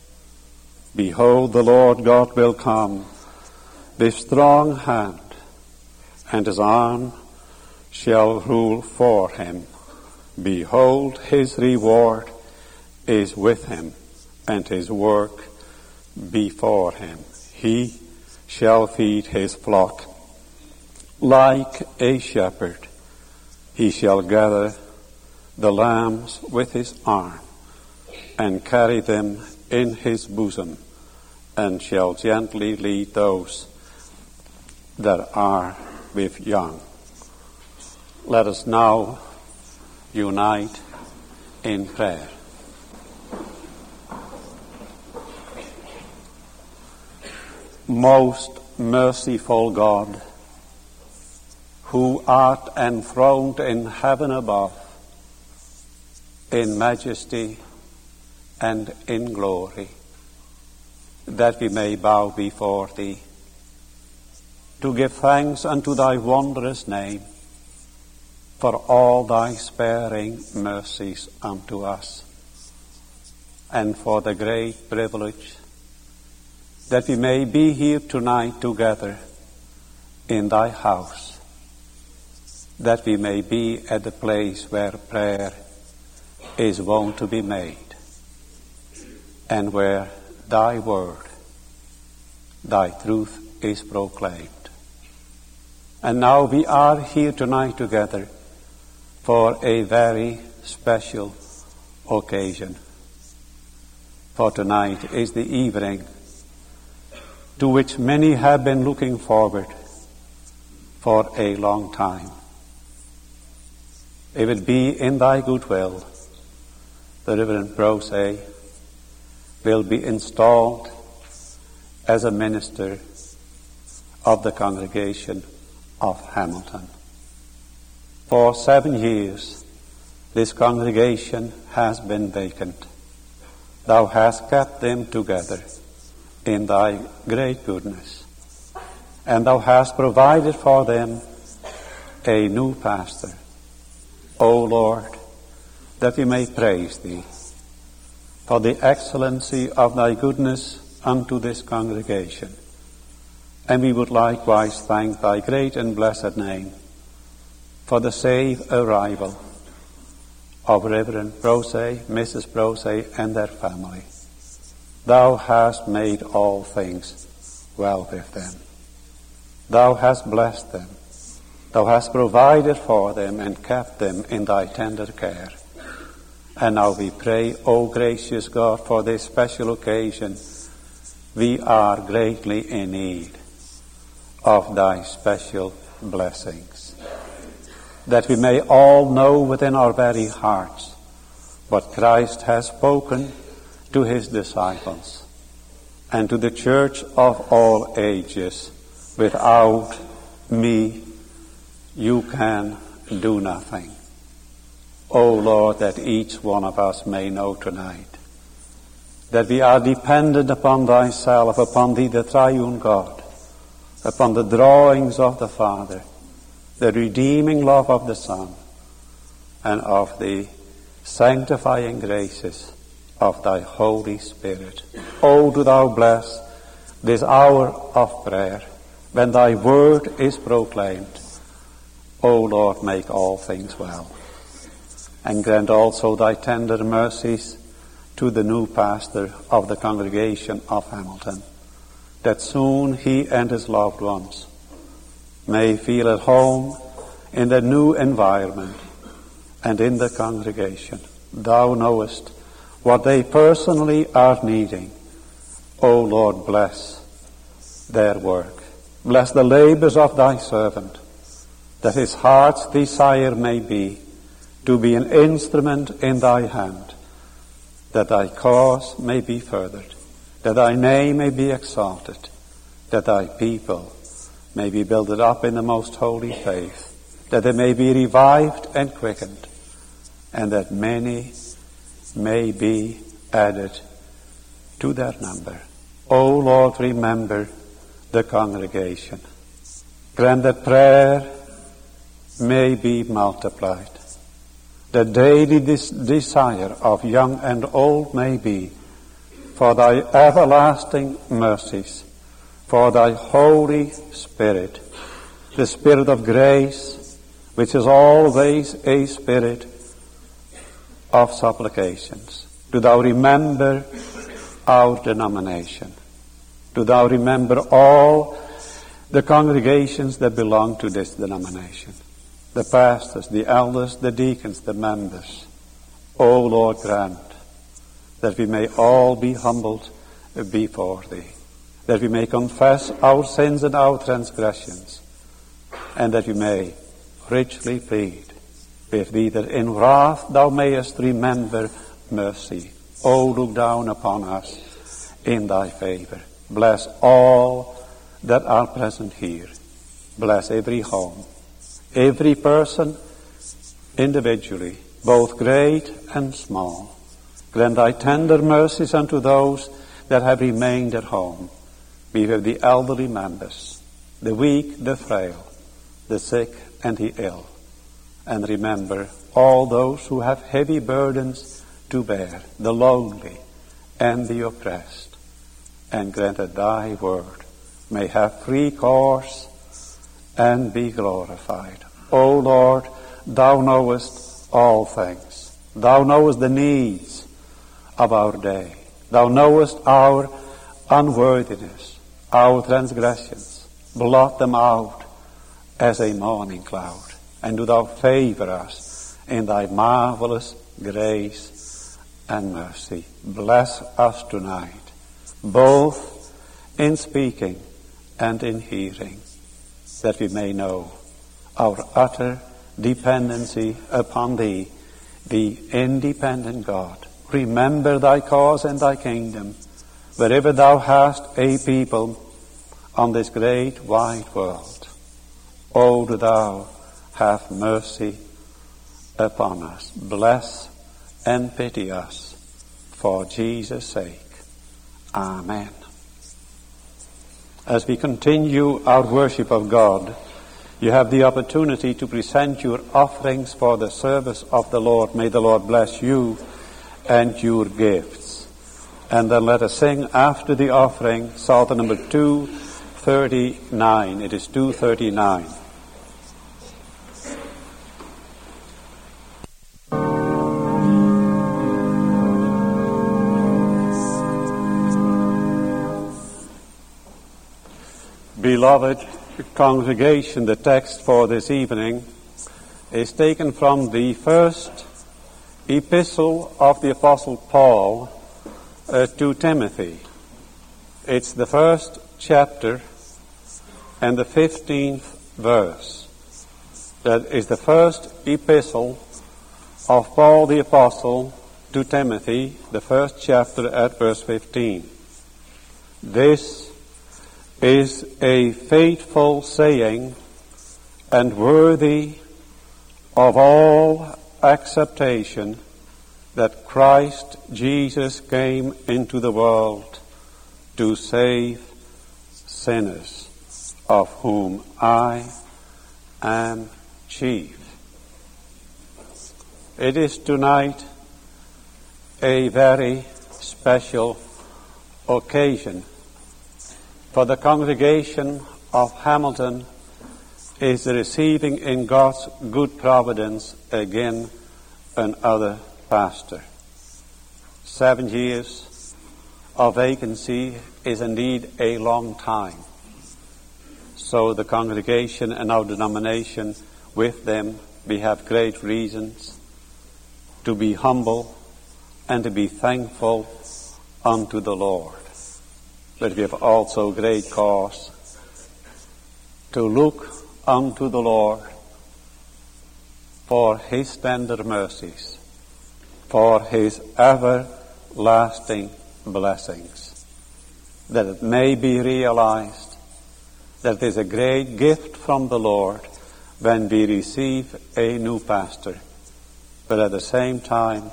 Behold, the Lord God will come with strong hand, and his arm shall rule for him. Behold, his reward is with him, and his work before him. He shall feed his flock like a shepherd. He shall gather the lambs with his arm, and carry them in his bosom, and shall gently lead those that are with young. Let us now unite in prayer. Most merciful God, who art enthroned in heaven above, in majesty and in glory, that we may bow before thee, to give thanks unto thy wondrous name, for all thy sparing mercies unto us, and for the great privilege that we may be here tonight together in thy house, that we may be at the place where prayer is wont to be made, and where thy word, thy truth is proclaimed. And now we are here tonight together for a very special occasion. For tonight is the evening to which many have been looking forward for a long time. If it be in thy good will, the Reverend Brose will be installed as a minister of the congregation of Hamilton. For 7 years, this congregation has been vacant. Thou hast kept them together in thy great goodness, and thou hast provided for them a new pastor. O Lord, that we may praise thee for the excellency of thy goodness unto this congregation. And we would likewise thank thy great and blessed name for the safe arrival of Reverend Brose, Mrs. Brose, and their family. Thou hast made all things well with them. Thou hast blessed them. Thou hast provided for them and kept them in thy tender care. And now we pray, O gracious God, for this special occasion, we are greatly in need of thy special blessings, that we may all know within our very hearts what Christ has spoken to his disciples and to the church of all ages. Without me, you can do nothing. O Lord, that each one of us may know tonight that we are dependent upon thyself, upon thee, the triune God, upon the drawings of the Father, the redeeming love of the Son, and of the sanctifying graces of thy Holy Spirit. O, do thou bless this hour of prayer when thy word is proclaimed. O Lord, make all things well. And grant also thy tender mercies to the new pastor of the congregation of Hamilton, that soon he and his loved ones may feel at home in the new environment and in the congregation. Thou knowest what they personally are needing. O Lord, bless their work. Bless the labors of thy servant, that his heart's desire may be to be an instrument in thy hand, that thy cause may be furthered, that thy name may be exalted, that thy people may be builded up in the most holy faith, that they may be revived and quickened, and that many may be added to their number. O Lord, remember the congregation. Grant that prayer may be multiplied. The daily desire of young and old may be for thy everlasting mercies, for thy Holy Spirit, the Spirit of grace, which is always a spirit of supplications. Do thou remember our denomination. Do thou remember all the congregations that belong to this denomination, the pastors, the elders, the deacons, the members. O Lord, grant that we may all be humbled before thee. that we may confess our sins and our transgressions, and that we may richly plead with thee, that in wrath thou mayest remember mercy. O look down upon us in thy favor. Bless all that are present here. Bless every home, every person individually, both great and small. Grant thy tender mercies unto those that have remained at home. Be with the elderly members, the weak, the frail, the sick and the ill. And remember all those who have heavy burdens to bear, the lonely and the oppressed. And grant that thy word may have free course and be glorified. O Lord, thou knowest all things. Thou knowest the needs of our day. Thou knowest our unworthiness, our transgressions. Blot them out as a morning cloud. And do thou favor us in thy marvelous grace and mercy. Bless us tonight, both in speaking and in hearing, that we may know our utter dependency upon thee, the independent God. Remember thy cause and thy kingdom, wherever thou hast a people on this great wide world. O do thou have mercy upon us. Bless and pity us for Jesus' sake. Amen. As we continue our worship of God, you have the opportunity to present your offerings for the service of the Lord. May the Lord bless you and your gifts. And then let us sing after the offering Psalter number 239. It is 239. Beloved congregation, the text for this evening is taken from the first epistle of the Apostle Paul to Timothy. It's the first chapter and the 15th verse. That is the first epistle of Paul the Apostle to Timothy, the first chapter at verse 15. This is a faithful saying and worthy of all acceptation, that Christ Jesus came into the world to save sinners, of whom I am chief. It is tonight a very special occasion, for the congregation of Hamilton is receiving in God's good providence again another pastor. 7 years of vacancy is indeed a long time. So the congregation and our denomination, with them, we have great reasons to be humble and to be thankful unto the Lord. But we have also great cause to look unto the Lord for His tender mercies, for His everlasting blessings, that it may be realized that it is a great gift from the Lord when we receive a new pastor. But at the same time,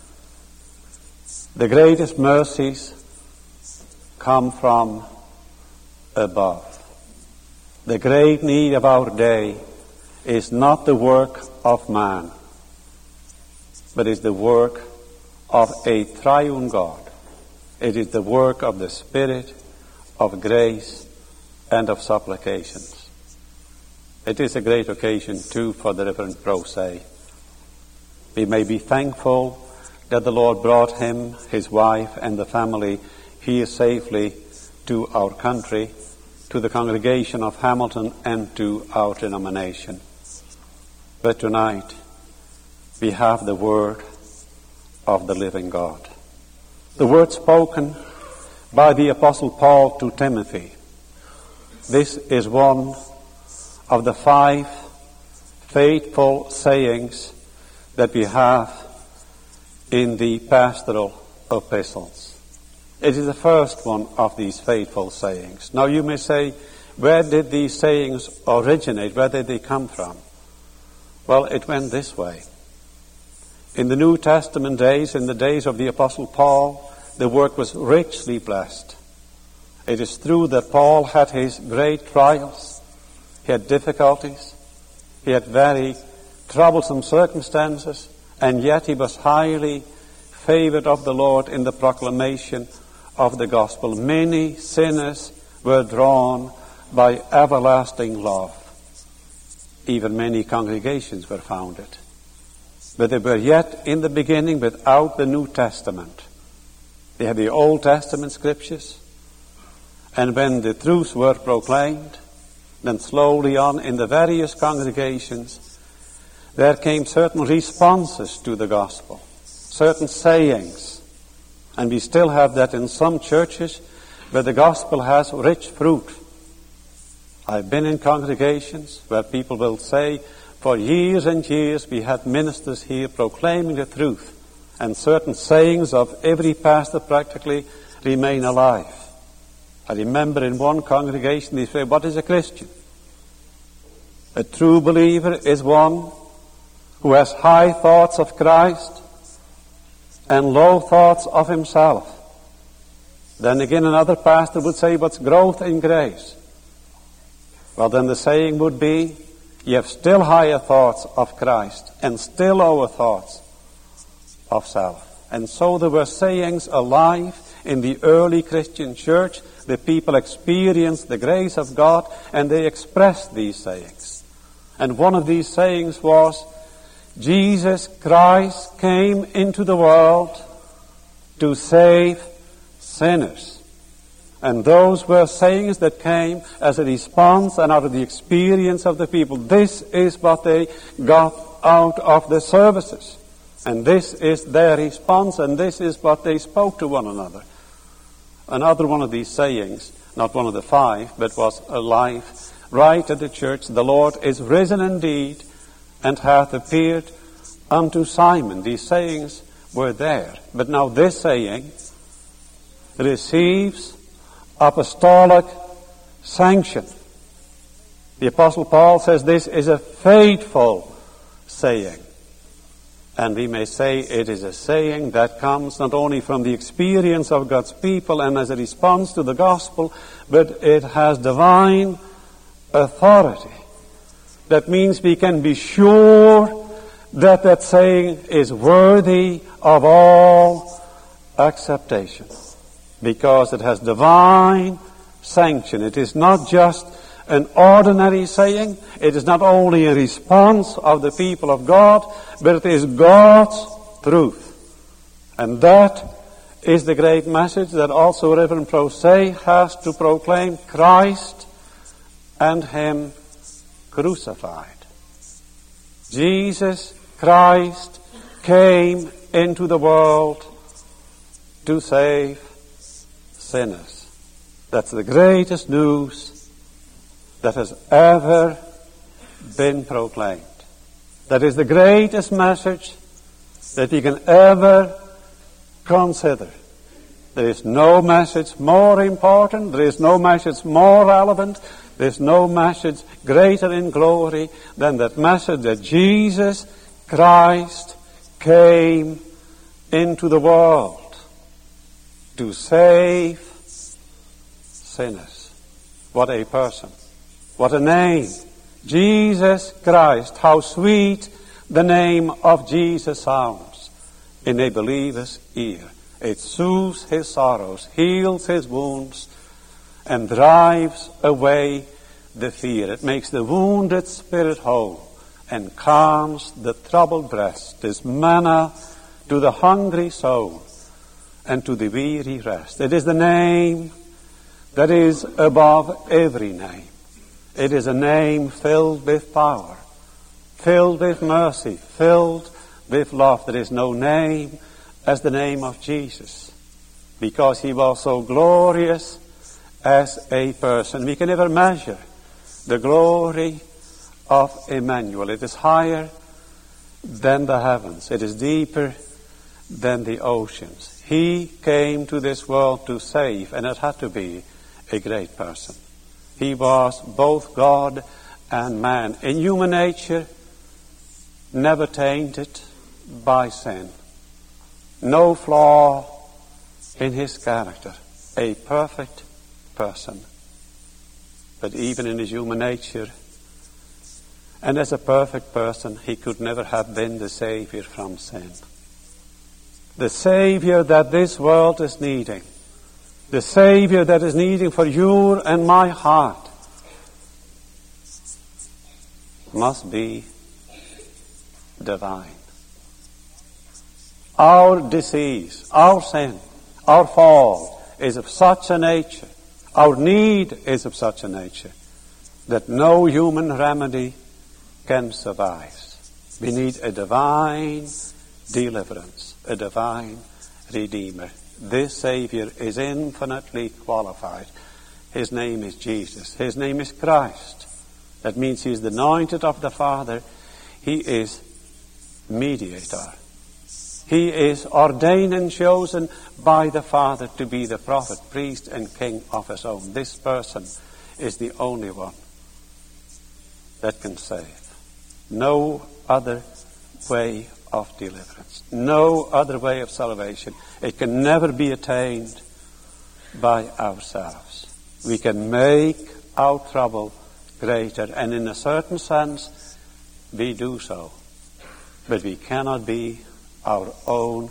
the greatest mercies come from above. The great need of our day is not the work of man, but is the work of a triune God. It is the work of the Spirit of grace and of supplications. It is a great occasion too for the Reverend Prosay. We may be thankful that the Lord brought him, his wife, and the family here safely to our country, to the congregation of Hamilton, and to our denomination. But tonight we have the word of the living God. The word spoken by the Apostle Paul to Timothy. This is one of the 5 faithful sayings that we have in the pastoral epistles. It is the first one of these faithful sayings. Now you may say, where did these sayings originate? Where did they come from? Well, it went this way. In the New Testament days, in the days of the Apostle Paul, the work was richly blessed. It is true that Paul had his great trials. He had difficulties. He had very troublesome circumstances. And yet he was highly favored of the Lord in the proclamation of the gospel. Many sinners were drawn by everlasting love. Even many congregations were founded. But they were yet in the beginning without the New Testament. They had the Old Testament scriptures. And when the truths were proclaimed, then slowly on in the various congregations, there came certain responses to the gospel, certain sayings. And we still have that in some churches where the gospel has rich fruit. I've been in congregations where people will say, for years and years we had ministers here proclaiming the truth, and certain sayings of every pastor practically remain alive. I remember in one congregation they say, what is a Christian? A true believer is one who has high thoughts of Christ and low thoughts of himself. Then again another pastor would say, what's growth in grace? Well, then the saying would be, you have still higher thoughts of Christ and still lower thoughts of self. And so there were sayings alive in the early Christian church. The people experienced the grace of God and they expressed these sayings. And one of these sayings was, Jesus Christ came into the world to save sinners. And those were sayings that came as a response and out of the experience of the people. This is what they got out of the services. And this is their response, and this is what they spoke to one another. Another one of these sayings, not one of the 5, but was alive right at the church. The Lord is risen indeed, and hath appeared unto Simon. These sayings were there. But now this saying receives apostolic sanction. The Apostle Paul says this is a faithful saying. And we may say it is a saying that comes not only from the experience of God's people and as a response to the gospel, but it has divine authority. That means we can be sure that that saying is worthy of all acceptation, because it has divine sanction. It is not just an ordinary saying. It is not only a response of the people of God, but it is God's truth. And that is the great message that also Reverend Prosay has to proclaim: Christ and Him crucified. Jesus Christ came into the world to save sinners. That's the greatest news that has ever been proclaimed. That is the greatest message that you can ever consider. There is no message more important. There is no message more relevant. There is no message greater in glory than that message that Jesus Christ came into the world to save sinners. What a person. What a name. Jesus Christ. How sweet the name of Jesus sounds in a believer's ear. It soothes his sorrows, heals his wounds, and drives away the fear. It makes the wounded spirit whole and calms the troubled breast. Is manna to the hungry soul and to the weary rest. It is the name that is above every name. It is a name filled with power, filled with mercy, filled with love. There is no name as the name of Jesus. because he was so glorious as a person. We can never measure the glory of Emmanuel. It is higher than the heavens. It is deeper than the oceans. He came to this world to save, and it had to be a great person. He was both God and man. In human nature, never tainted by sin. No flaw in his character. A perfect person. But even in his human nature, and as a perfect person, he could never have been the Savior from sin. The Savior that this world is needing. The Savior that is needing for you and my heart must be divine. Our disease, our sin, our fall is of such a nature, our need is of such a nature, that no human remedy can suffice. We need a divine deliverance, a divine Redeemer. This Savior is infinitely qualified. His name is Jesus. His name is Christ. That means he is the anointed of the Father. He is mediator. He is ordained and chosen by the Father to be the prophet, priest, and king of his own. This person is the only one that can save. No other way of deliverance. No other way of salvation. It can never be attained by ourselves. We can make our trouble greater, and in a certain sense, we do so. But we cannot be our own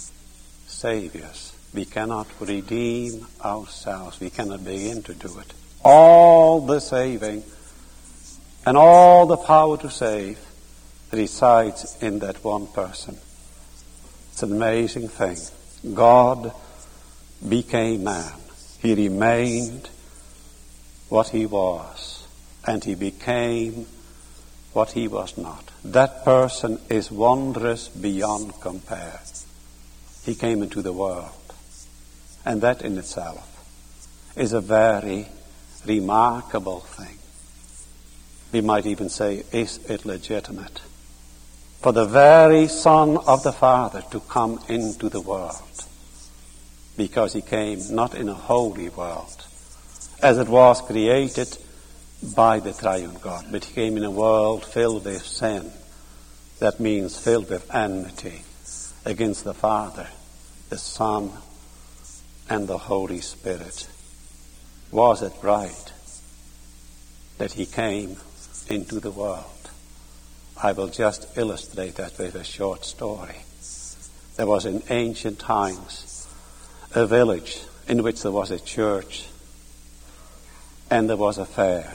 saviors. We cannot redeem ourselves. We cannot begin to do it. All the saving and all the power to save resides in that one person. It's an amazing thing. God became man. He remained what he was, and he became what he was not. That person is wondrous beyond compare. He came into the world, and that in itself is a very remarkable thing. We might even say, is it legitimate for the very Son of the Father to come into the world? Because he came not in a holy world, as it was created by the triune God, but he came in a world filled with sin. That means filled with enmity against the Father, the Son, and the Holy Spirit. Was it right that he came into the world? I will just illustrate that with a short story. There was in ancient times a village in which there was a church and there was a fair.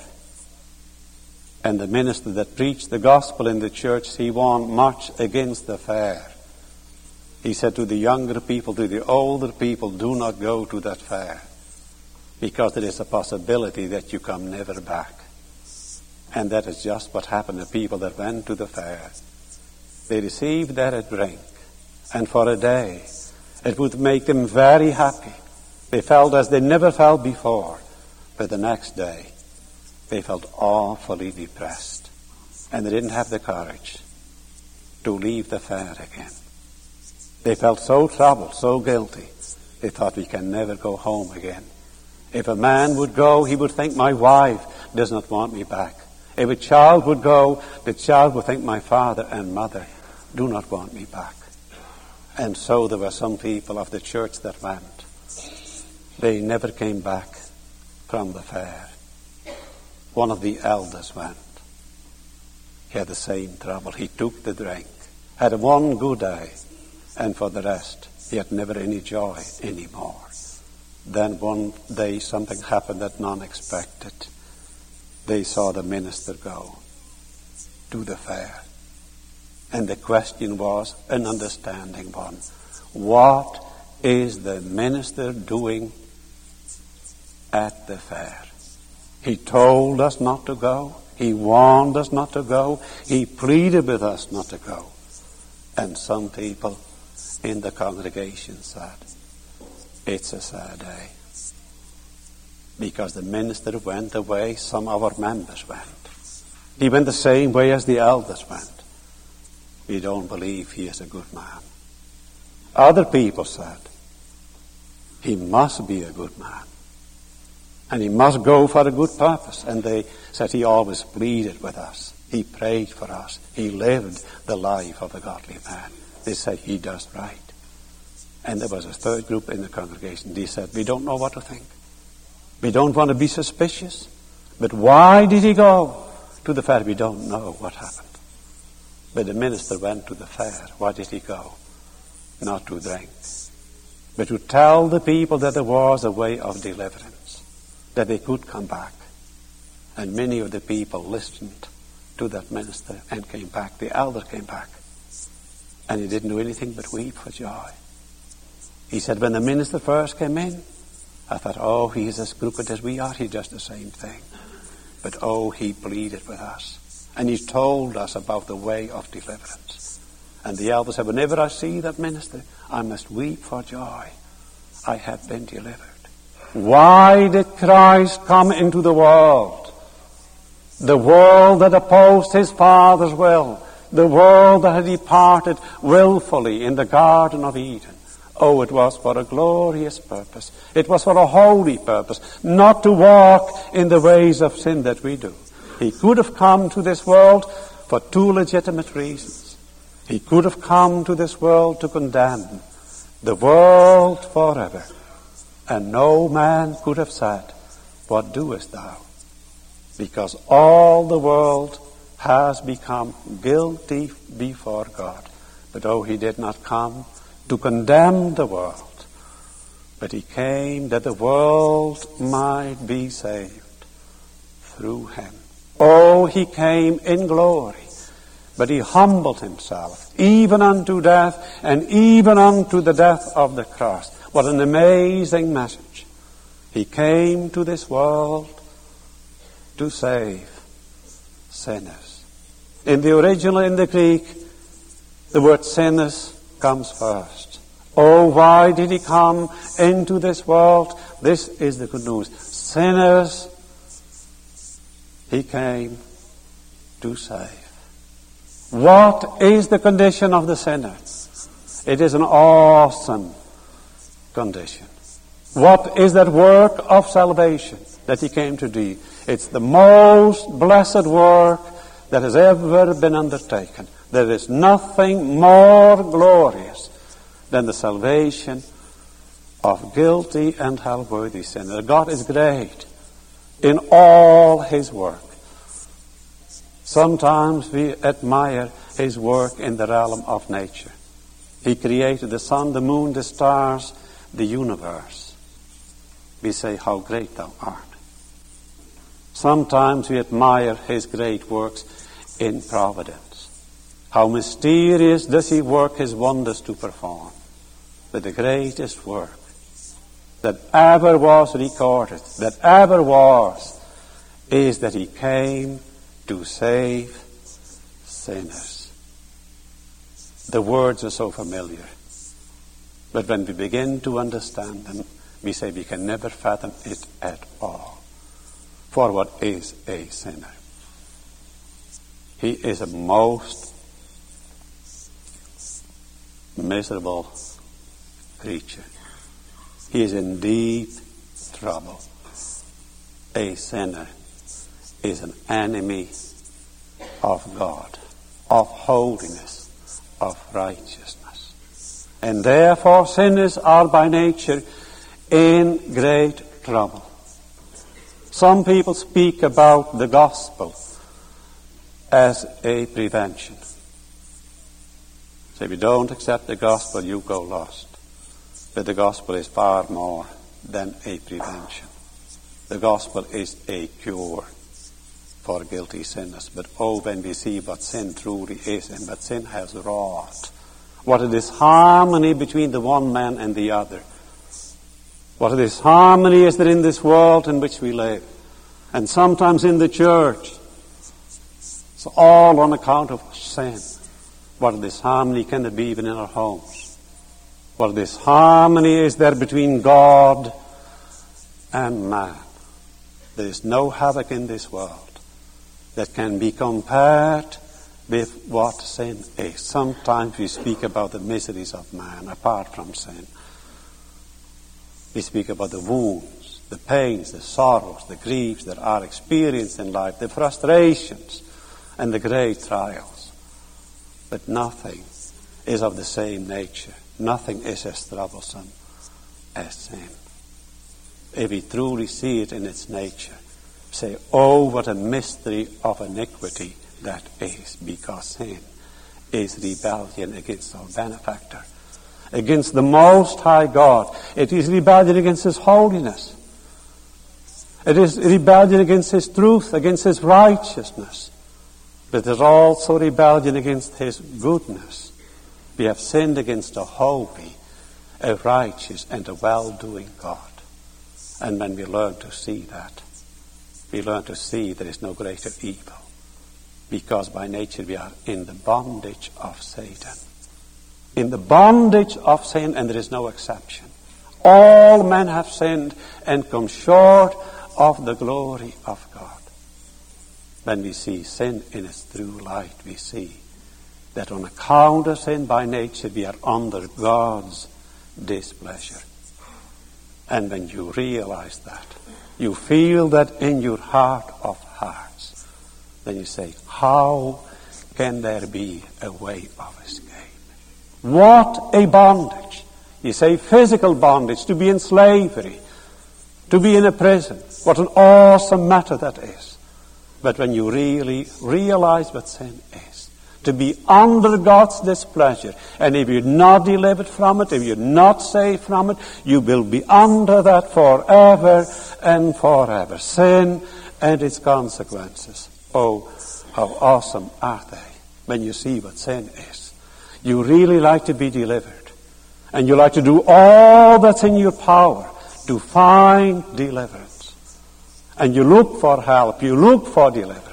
And the minister that preached the gospel in the church, he warned much against the fair. He said to the younger people, to the older people, do not go to that fair, because there is a possibility that you come never back. And that is just what happened to people that went to the fair. They received there a drink, and for a day it would make them very happy. They felt as they never felt before, but the next day they felt awfully depressed, and they didn't have the courage to leave the fair again. They felt so troubled, so guilty, they thought, we can never go home again. If a man would go, he would think, my wife does not want me back. If a child would go, the child would think, my father and mother do not want me back. And so there were some people of the church that went. They never came back from the fair. One of the elders went. He had the same trouble. He took the drink, had one good day, and for the rest, he had never any joy anymore. Then one day something happened that none expected. They saw the minister go to the fair. And the question was an understanding one. What is the minister doing at the fair? He told us not to go. He warned us not to go. He pleaded with us not to go. And some people in the congregation said, It's a sad day. Because the minister went the way some of our members went. He went the same way as the elders went. We don't believe he is a good man. Other people said, he must be a good man. And he must go for a good purpose. And they said he always pleaded with us. He prayed for us. He lived the life of a godly man. They said he does right. And there was a third group in the congregation. They said, we don't know what to think. We don't want to be suspicious. But why did he go to the fair? We don't know what happened. But the minister went to the fair. Why did he go? Not to drink, but to tell the people that there was a way of deliverance, that they could come back. And many of the people listened to that minister and came back. The elder came back. And he didn't do anything but weep for joy. He said, when the minister first came in, I thought, oh, he's as crooked as we are. He does the same thing. But oh, he pleaded with us. And he told us about the way of deliverance. And the elder said, whenever I see that minister, I must weep for joy. I have been delivered. Why did Christ come into the world? The world that opposed his Father's will. The world that had departed willfully in the Garden of Eden. Oh, it was for a glorious purpose. It was for a holy purpose. Not to walk in the ways of sin that we do. He could have come to this world for two legitimate reasons. He could have come to this world to condemn the world forever. And no man could have said, what doest thou? Because all the world has become guilty before God. But oh, he did not come to condemn the world, but he came that the world might be saved through him. Oh, he came in glory, but he humbled himself, even unto death, and even unto the death of the cross. What an amazing message. He came to this world to save sinners. In the original, in the Greek, the word sinners comes first. Oh, why did he come into this world? This is the good news. Sinners, he came to save. What is the condition of the sinner? It is an awesome condition. What is that work of salvation that he came to do? It's the most blessed work that has ever been undertaken. There is nothing more glorious than the salvation of guilty and hell-worthy sinners. God is great in all his work. Sometimes we admire his work in the realm of nature. He created the sun, the moon, the stars, the universe. We say, how great thou art. Sometimes we admire his great works in providence. How mysterious does he work his wonders to perform. But the greatest work that ever was recorded, that ever was, is that he came to save sinners. The words are so familiar. But when we begin to understand them, we say we can never fathom it at all. For what is a sinner? He is a most miserable creature. He is in deep trouble. A sinner is an enemy of God, of holiness, of righteousness. And therefore sinners are by nature in great trouble. Some people speak about the gospel as a prevention. Say, if you don't accept the gospel, you go lost. But the gospel is far more than a prevention. The gospel is a cure for guilty sinners. But oh, when we see what sin truly is and what sin has wrought, what a disharmony between the one man and the other. What a disharmony is there in this world in which we live. And sometimes in the church. It's all on account of sin. What a disharmony can it be even in our homes. For this harmony is there between God and man. There is no havoc in this world that can be compared with what sin is. Sometimes we speak about the miseries of man apart from sin. We speak about the wounds, the pains, the sorrows, the griefs that are experienced in life, the frustrations and the great trials. But nothing is of the same nature. Nothing is as troublesome as sin. If we truly see it in its nature, say, oh, what a mystery of iniquity that is, because sin is rebellion against our benefactor, against the Most High God. It is rebellion against His holiness. It is rebellion against His truth, against His righteousness. But it is also rebellion against His goodness. We have sinned against a holy, a righteous, and a well-doing God. And when we learn to see that, we learn to see there is no greater evil. Because by nature we are in the bondage of Satan. In the bondage of sin, and there is no exception. All men have sinned and come short of the glory of God. When we see sin in its true light, we see that on account of sin by nature we are under God's displeasure. And when you realize that, you feel that in your heart of hearts, then you say, how can there be a way of escape? What a bondage. You say physical bondage, to be in slavery, to be in a prison. What an awesome matter that is. But when you really realize what sin is, to be under God's displeasure, and if you're not delivered from it, if you're not saved from it, you will be under that forever and forever. Sin and its consequences. Oh, how awesome are they when you see what sin is. You really like to be delivered. And you like to do all that's in your power to find deliverance. And you look for help. You look for deliverance.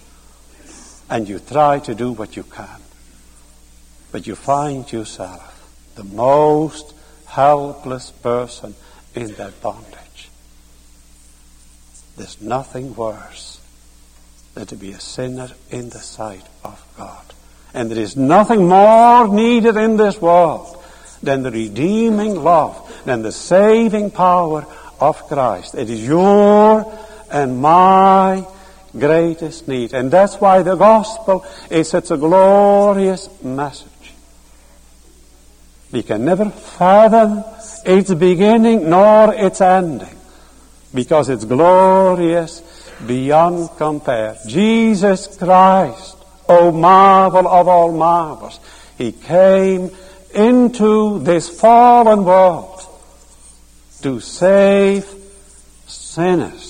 And you try to do what you can. But you find yourself the most helpless person in that bondage. There's nothing worse than to be a sinner in the sight of God. And there is nothing more needed in this world than the redeeming love, than the saving power of Christ. It is your and my greatest need. And that's why the gospel is such a glorious message. We can never fathom its beginning nor its ending, because it's glorious beyond compare. Jesus Christ, O marvel of all marvels, He came into this fallen world to save sinners.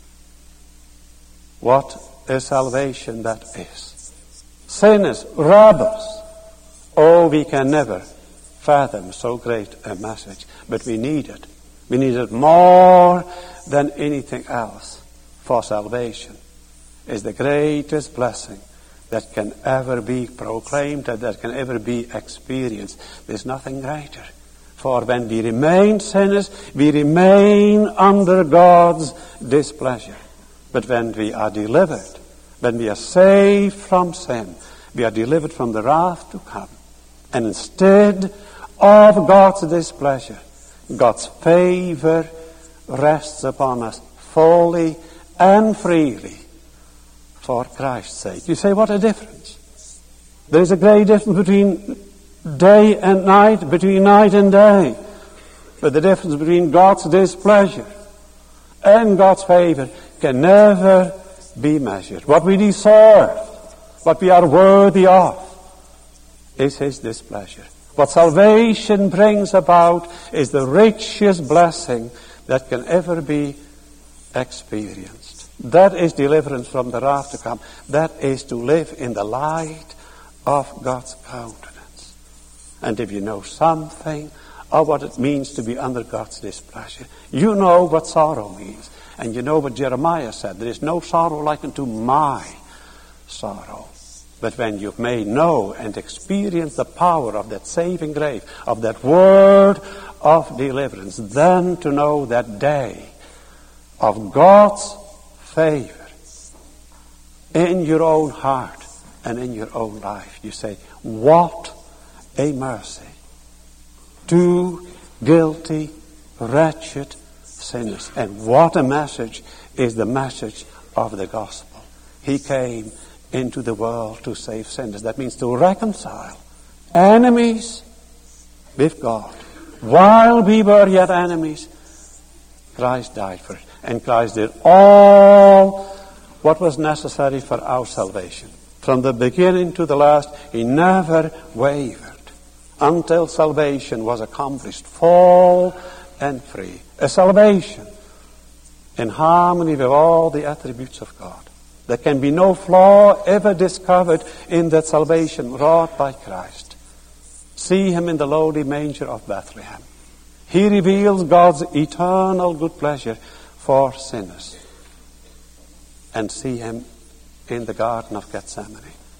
What a salvation that is. Sinners, rebels. Oh, we can never fathom so great a message. But we need it. We need it more than anything else. For salvation is the greatest blessing that can ever be proclaimed, that can ever be experienced. There's nothing greater. For when we remain sinners, we remain under God's displeasure. But when we are delivered, when we are saved from sin, we are delivered from the wrath to come. And instead of God's displeasure, God's favor rests upon us fully and freely for Christ's sake. You say, what a difference. There is a great difference between day and night, between night and day. But the difference between God's displeasure and God's favor can never be measured. What we deserve, what we are worthy of, is His displeasure. What salvation brings about is the richest blessing that can ever be experienced. That is deliverance from the wrath to come. That is to live in the light of God's countenance. And if you know something of what it means to be under God's displeasure, you know what sorrow means. And you know what Jeremiah said, there is no sorrow like unto my sorrow. But when you may know and experience the power of that saving grace, of that word of deliverance, then to know that day of God's favor in your own heart and in your own life, you say, what a mercy to guilty, wretched sinners. And what a message is the message of the gospel. He came into the world to save sinners. That means to reconcile enemies with God. While we were yet enemies, Christ died for it. And Christ did all what was necessary for our salvation. From the beginning to the last, he never wavered until salvation was accomplished, full and free. A salvation in harmony with all the attributes of God. There can be no flaw ever discovered in that salvation wrought by Christ. See him in the lowly manger of Bethlehem. He reveals God's eternal good pleasure for sinners. And see him in the Garden of Gethsemane.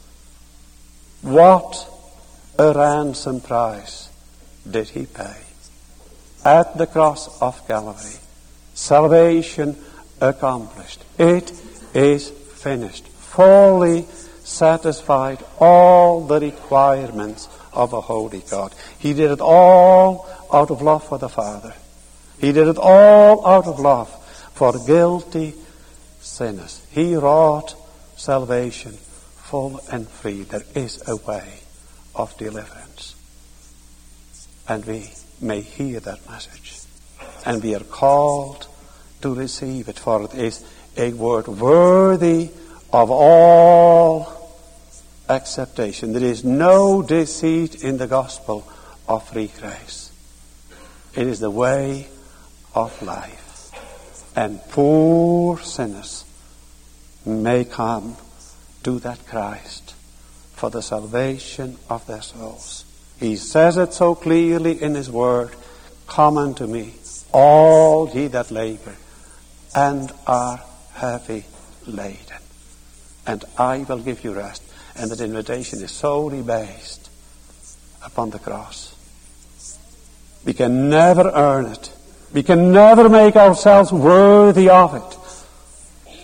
What a ransom price did he pay at the cross of Calvary. Salvation accomplished. It is finished. Fully satisfied all the requirements of a holy God. He did it all out of love for the Father. He did it all out of love for guilty sinners. He wrought salvation full and free. There is a way of deliverance. And we may hear that message. And we are called to receive it, for it is a word worthy of all acceptation. There is no deceit in the gospel of free grace. It is the way of life. And poor sinners may come to that Christ for the salvation of their souls. He says it so clearly in his word, come unto me, all ye that labor and are heavy laden, and I will give you rest. And that invitation is solely based upon the cross. We can never earn it. We can never make ourselves worthy of it.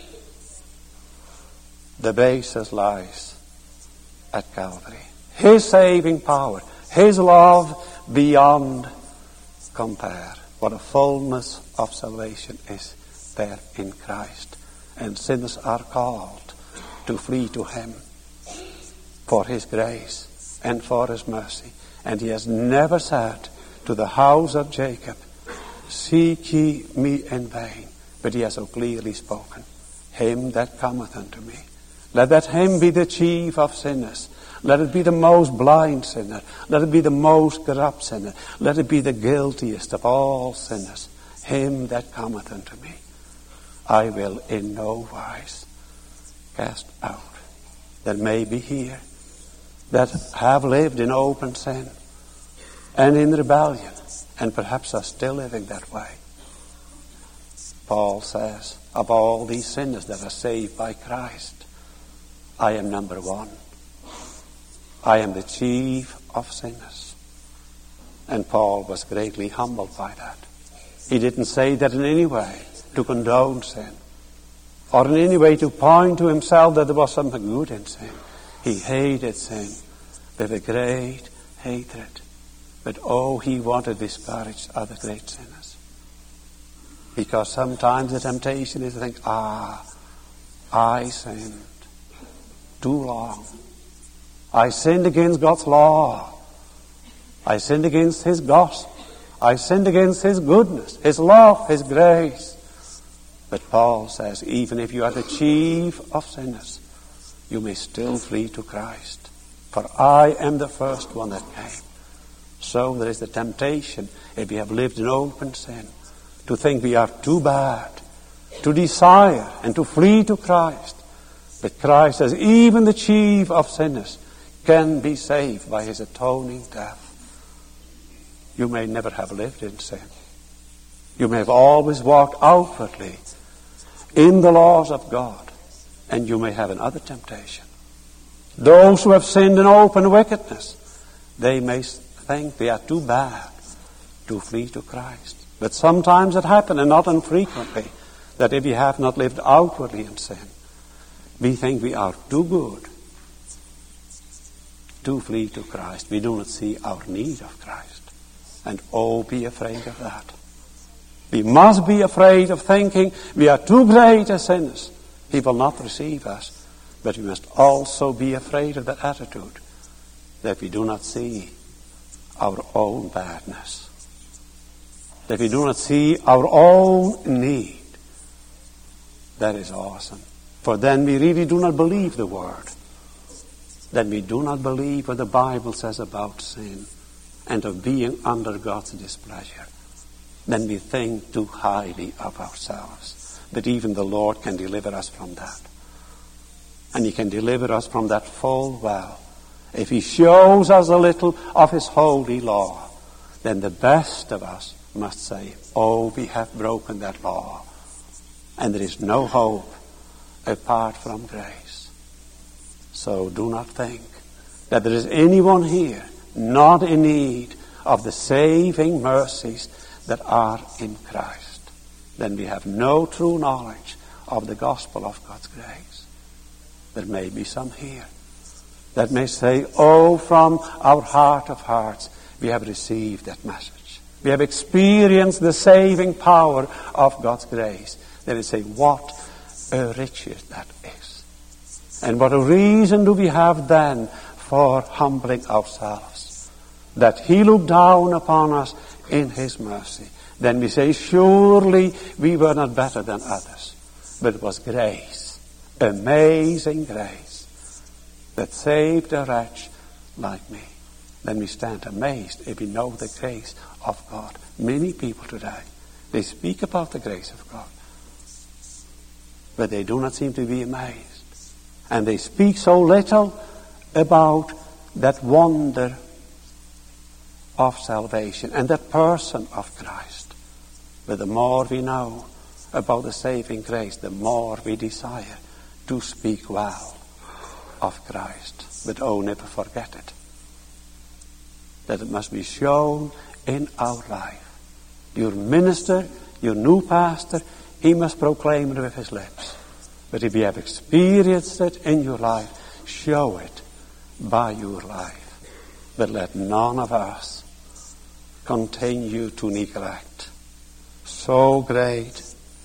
The basis lies at Calvary. His saving power, his love beyond compare. What a fullness of salvation is there in Christ. And sinners are called to flee to him for his grace and for his mercy. And he has never said to the house of Jacob, seek ye me in vain. But he has so clearly spoken, him that cometh unto me. Let that him be the chief of sinners. Let it be the most blind sinner. Let it be the most corrupt sinner. Let it be the guiltiest of all sinners. Him that cometh unto me, I will in no wise cast out. There may be here that have lived in open sin and in rebellion, and perhaps are still living that way. Paul says, of all these sinners that are saved by Christ, I am number one. I am the chief of sinners. And Paul was greatly humbled by that. He didn't say that in any way to condone sin, or in any way to point to himself that there was something good in sin. He hated sin with a great hatred. But he wanted to discourage other great sinners. Because sometimes the temptation is to think, I sinned too long. I sinned against God's law. I sinned against his gospel. I sinned against his goodness, his love, his grace. But Paul says, even if you are the chief of sinners, you may still flee to Christ. For I am the first one that came. So there is the temptation, if we have lived in open sin, to think we are too bad, to desire and to flee to Christ. But Christ says, even the chief of sinners can be saved by his atoning death. You may never have lived in sin. You may have always walked outwardly in the laws of God. And you may have another temptation. Those who have sinned in open wickedness, they may think they are too bad to flee to Christ. But sometimes it happens, and not infrequently, that if we have not lived outwardly in sin, we think we are too good to flee to Christ. We do not see our need of Christ. And oh, be afraid of that. We must be afraid of thinking we are too great as sinners. He will not receive us. But we must also be afraid of that attitude, that we do not see our own badness, that we do not see our own need. That is awesome. For then we really do not believe the Word. Then we do not believe what the Bible says about sin and of being under God's displeasure. Then we think too highly of ourselves. But even the Lord can deliver us from that. And He can deliver us from that full well. If He shows us a little of His holy law, then the best of us must say, oh, we have broken that law. And there is no hope apart from grace. So do not think that there is anyone here not in need of the saving mercies that are in Christ. Then we have no true knowledge of the gospel of God's grace. There may be some here that may say, oh, from our heart of hearts, we have received that message. We have experienced the saving power of God's grace. They will say, what a riches that is. And what a reason do we have then for humbling ourselves, that He looked down upon us in His mercy. Then we say, surely we were not better than others, but it was grace. Amazing grace that saved a wretch like me. Then we stand amazed if we know the grace of God. Many people today, they speak about the grace of God, but they do not seem to be amazed. And they speak so little about that wonder of salvation and that person of Christ. But the more we know about the saving grace, the more we desire to speak well of Christ. But oh, never forget it, that it must be shown in our life. Your minister, your new pastor, he must proclaim it with his lips. But if you have experienced it in your life, show it by your life. But let none of us continue to neglect so great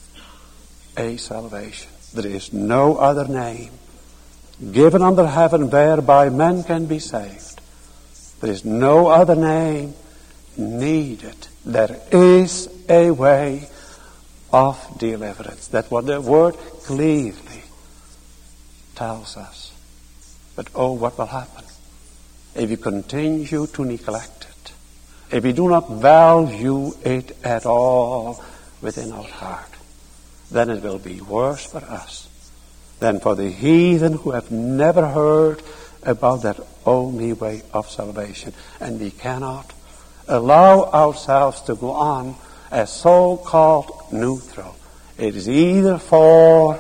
a salvation. There is no other name given under heaven whereby men can be saved. There is no other name needed. There is a way of deliverance. That's what the Word clearly tells us. But oh, what will happen if we continue to neglect it? If we do not value it at all within our heart? Then it will be worse for us than for the heathen who have never heard about that only way of salvation. And we cannot allow ourselves to go on as so-called neutral. It is either for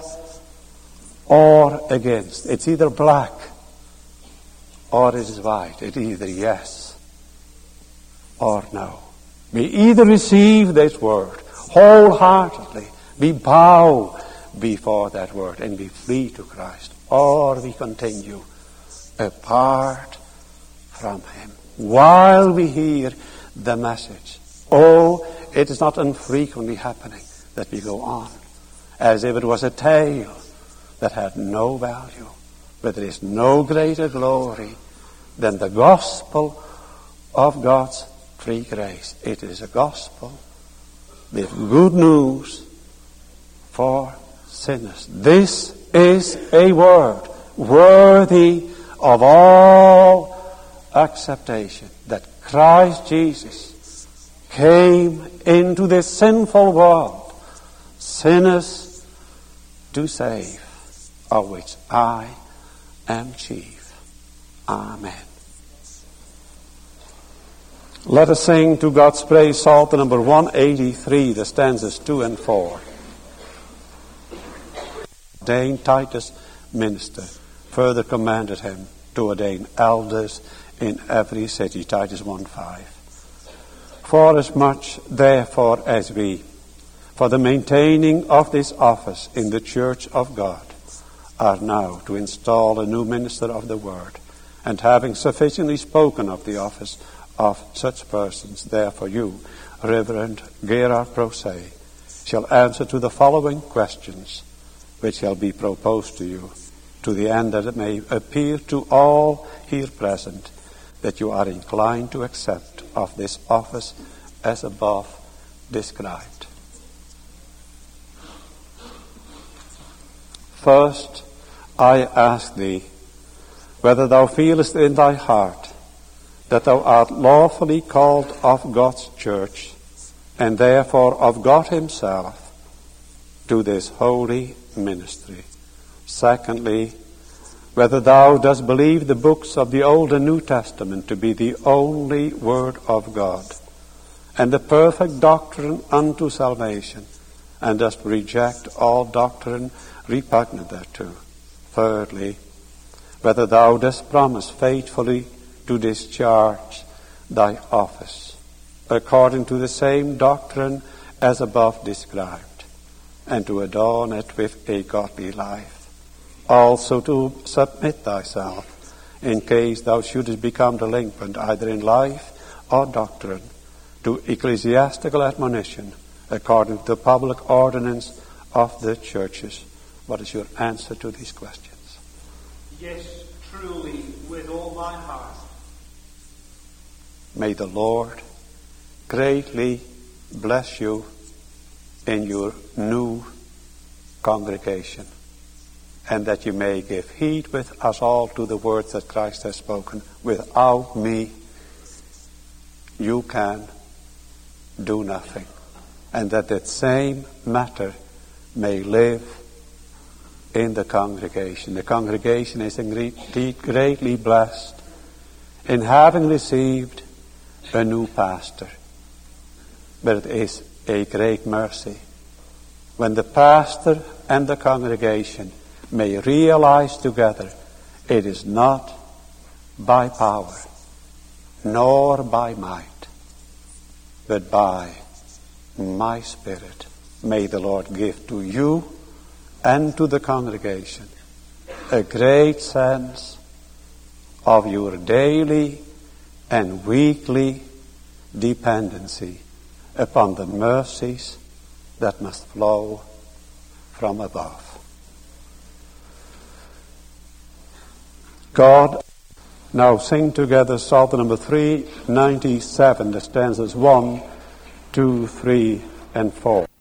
or against. It's either black or it is white. It's either yes or no. We either receive this word wholeheartedly, we bow before that word and we flee to Christ, or we continue apart from Him while we hear the message. Oh, it is not infrequently happening that we go on as if it was a tale that had no value. But there is no greater glory than the gospel of God's free grace. It is a gospel with good news for sinners. This is a word worthy of all acceptation, that Christ Jesus came into this sinful world, sinners to save, of which I am chief. Amen. Let us sing to God's praise Psalter number 183, the stanzas 2 and 4. Ordained Titus minister, further commanded him, to ordain elders in every city. Titus 1:5. Forasmuch, therefore, as we, for the maintaining of this office in the church of God, are now to install a new minister of the word, and having sufficiently spoken of the office of such persons, therefore you, Reverend Gerard Prosay, shall answer to the following questions, which shall be proposed to you, to the end that it may appear to all here present that you are inclined to accept of this office as above described. First, I ask thee, whether thou feelest in thy heart that thou art lawfully called of God's church, and therefore of God himself, to this holy ministry. Secondly, whether thou dost believe the books of the Old and New Testament to be the only Word of God, and the perfect doctrine unto salvation, and dost reject all doctrine repugnant thereto. Thirdly, whether thou dost promise faithfully to discharge thy office, according to the same doctrine as above described, and to adorn it with a godly life. Also to submit thyself, in case thou shouldest become delinquent either in life or doctrine, to ecclesiastical admonition, according to the public ordinance of the churches. What is your answer to these questions? Yes, truly, with all my heart. May the Lord greatly bless you in your new congregation, and that you may give heed with us all to the words that Christ has spoken. Without me, you can do nothing. And that same matter may live in the congregation. The congregation is indeed greatly blessed in having received a new pastor. But it is a great mercy when the pastor and the congregation may realize together it is not by power nor by might, but by my Spirit. May the Lord give to you and to the congregation a great sense of your daily and weekly dependency upon the mercies that must flow from above. God, now sing together Psalter number 397, the stanzas 1, 2, 3, and 4.